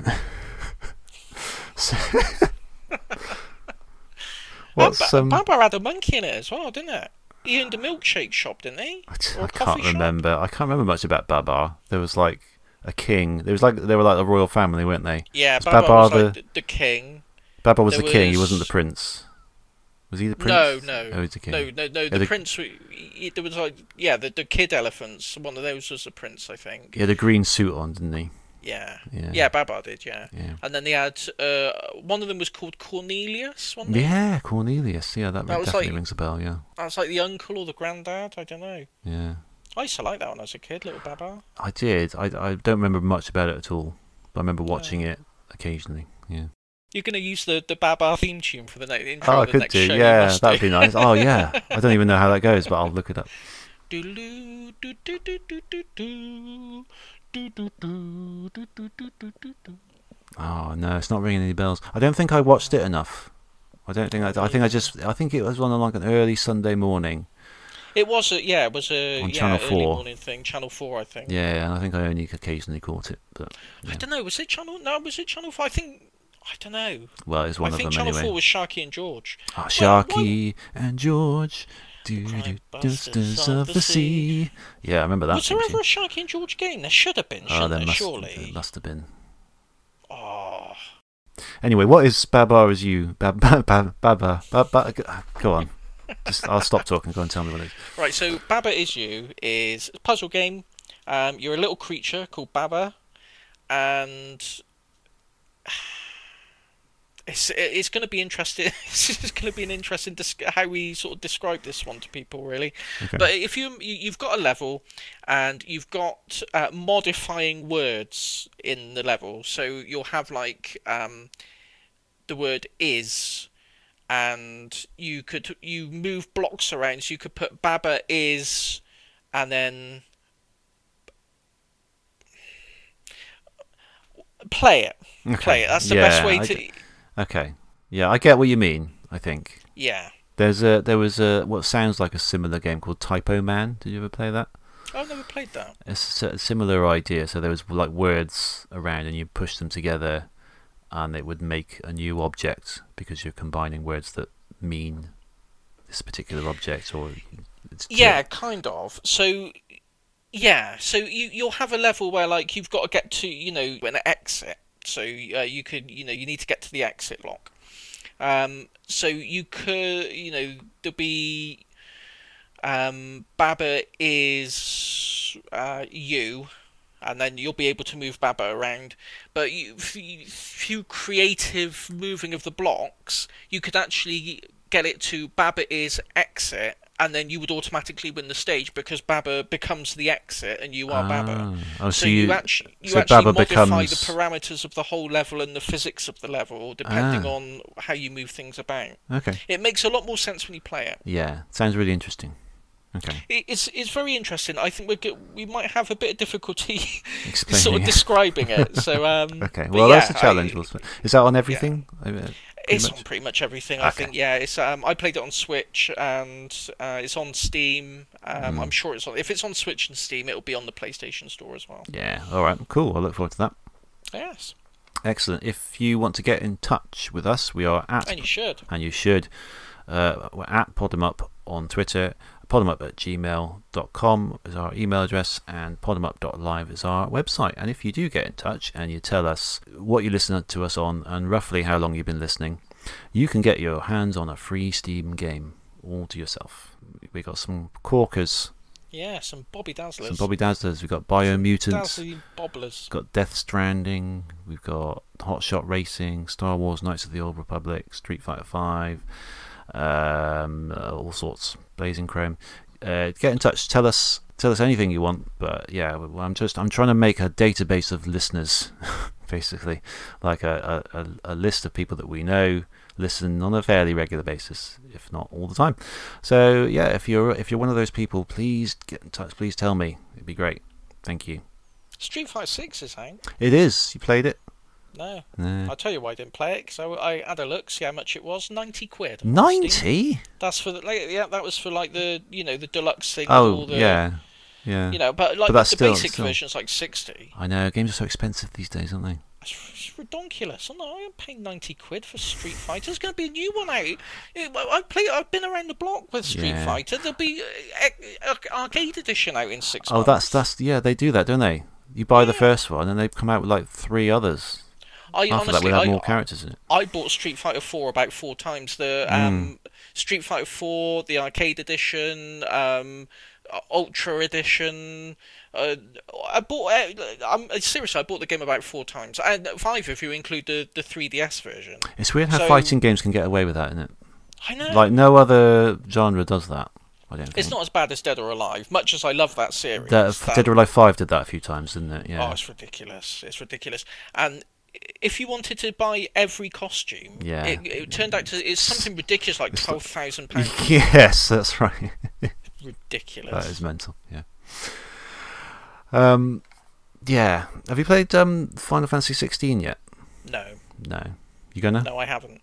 Baba had a monkey in it as well, didn't it? He owned a milkshake shop, didn't he? I can't remember. I can't remember much about Babar. There was like a king. They were like a royal family, weren't they? Yeah, Babar was like the king. Babar was the king. He wasn't the prince. Was he the prince? No. Oh, he's the king. No. The prince. There was like the kid elephants. One of those was the prince, I think. He had a green suit on, didn't he? Yeah, Babar did. Yeah. And then they had one of them was called Cornelius. Wasn't Yeah, Cornelius. Yeah, that definitely like, rings a bell. Yeah. That's like the uncle or the granddad. I don't know. Yeah. I used to like that one as a kid, little Babar. I did. I don't remember much about it at all, but I remember watching it occasionally. Yeah. You're going to use the Babar theme tune for the intro of the I could next do. show. Yeah, that'd be nice. Oh, yeah. I don't even know how that goes, but I'll look it up. Oh no, it's not ringing any bells. I don't think I watched it enough. I think it was on like an early Sunday morning. It was on Channel 4. Early morning thing, Channel 4, I think. Yeah, and I think I only occasionally caught it, but yeah. I don't know. Was it Channel 4? I don't know. Well, it's one of them anyway. I think Channel 4 was Sharky and George. Sharky and George. Busters of the sea. Yeah, I remember that. Was there ever a Sharky and George game? There should have been, surely. There must have been. Oh. Anyway, what is Babar Is You? Baba. Go on. I'll stop talking. Go and tell me what it is. Right, so Baba Is You is a puzzle game. You're a little creature called Baba, and it's going to be interesting. It's going to be an interesting how we sort of describe this one to people, really. Okay. But if you've got a level and you've got modifying words in the level, so you'll have like the word is, and you move blocks around. So you could put Baba is, and then play it. Okay. Play it. That's the best way to. Okay. Yeah, I get what you mean. I think Yeah. there was a what sounds like a similar game called Typo Man. Did you ever play that? I've never played that. It's a similar idea. So there was like words around, and you push them together, and it would make a new object because you're combining words that mean this particular object, or it's Kind of. So yeah, so you'll have a level where like you've got to get to an exit. So you could you need to get to the exit lock. So you could there'll be Baba is you, and then you'll be able to move Baba around. But through creative moving of the blocks, you could actually get it to Baba is exit, and then you would automatically win the stage because Baba becomes the exit and you are Baba. Oh, so you actually Baba modify becomes the parameters of the whole level and the physics of the level depending on how you move things about. Okay. It makes a lot more sense when you play it. Yeah, sounds really interesting. Okay. It's very interesting. I think we might have a bit of difficulty Explaining sort of it. describing it. So okay. Well, that's a challenge. Is that on everything? It's on pretty much everything. I think. Yeah. It's I played it on Switch and it's on Steam. I'm sure it's on. If it's on Switch and Steam, it'll be on the PlayStation Store as well. Yeah. All right. Cool. I look forward to that. Yes. Excellent. If you want to get in touch with us, we are at. And you should. We're at Podemup on Twitter. Podemup@gmail.com is our email address, and podemup.live is our website. And if you do get in touch and you tell us what you listen to us on and roughly how long you've been listening, you can get your hands on a free Steam game all to yourself. We got some corkers. Yeah, some Bobby Dazzlers. We've got Biomutants. Dazzling Bobblers. We've got Death Stranding. We've got Hot Shot Racing, Star Wars Knights of the Old Republic, Street Fighter 5. All sorts, Blazing Chrome. Get in touch, tell us anything you want. But yeah, I'm trying to make a database of listeners, basically, like a list of people that we know listen on a fairly regular basis, if not all the time. So yeah, if you're one of those people, please get in touch. Please tell me. It'd be great. Thank you. Street Fighter 6 is out. It is. You played it? No. I'll tell you why I didn't play it, because I had a look, see how much it was. 90 quid. 90? That's for that was for like the the deluxe thing. Oh, all the, yeah. But like that's the still, basic version's like 60. I know, games are so expensive these days, aren't they? It's ridiculous. I am paying 90 quid for Street Fighter. There's going to be a new one out. I've been around the block with Street Fighter. There'll be arcade edition out in 6 months. That's they do that, don't they? You buy the first one and they come out with like 3 others. After that, we'll have more characters in it. I bought Street Fighter 4 about 4 times. The Street Fighter 4, the arcade edition, Ultra edition. I bought the game about 4 times, and 5 if you include the 3DS version. It's weird how fighting games can get away with that, isn't it? I know. Like no other genre does that. I don't think. It's not as bad as Dead or Alive, much as I love that series. Dead or Alive 5 did that a few times, didn't it? Yeah. Oh, it's ridiculous. It's ridiculous. And if you wanted to buy every costume, it turned out it's something ridiculous like £12,000. Yes, that's right. Ridiculous. That is mental. Yeah. Yeah. Have you played Final Fantasy 16 yet? No. You gonna? No, I haven't.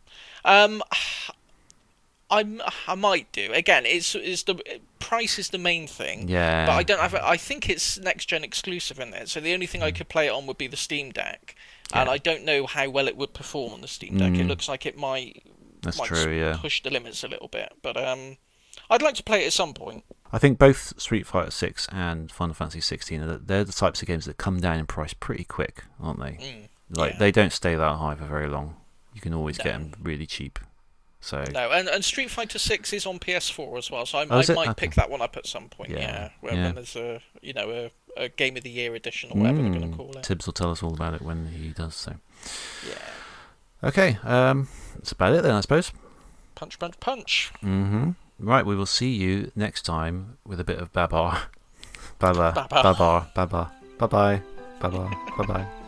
I might do. Again, it's the price is the main thing. Yeah. But I don't have. I think it's next gen exclusive in there. So the only thing I could play it on would be the Steam Deck, and I don't know how well it would perform on the Steam Deck. It looks like it might. That's true. Yeah. Push the limits a little bit, but I'd like to play it at some point. I think both Street Fighter 6 and Final Fantasy 16 they're the types of games that come down in price pretty quick, aren't they? They don't stay that high for very long. You can always get them really cheap. So no, and Street Fighter 6 is on PS4 as well, so I might pick that one up at some point. When there's a a Game of the Year edition or whatever they're going to call it. Tibbs will tell us all about it when he does so. Yeah. Okay, that's about it then, I suppose. Punch, punch, punch. Mm-hmm. Right, we will see you next time with a bit of Babar. Babar. Babar. Babar. Bye-bye. Bye-bye. Bye-bye.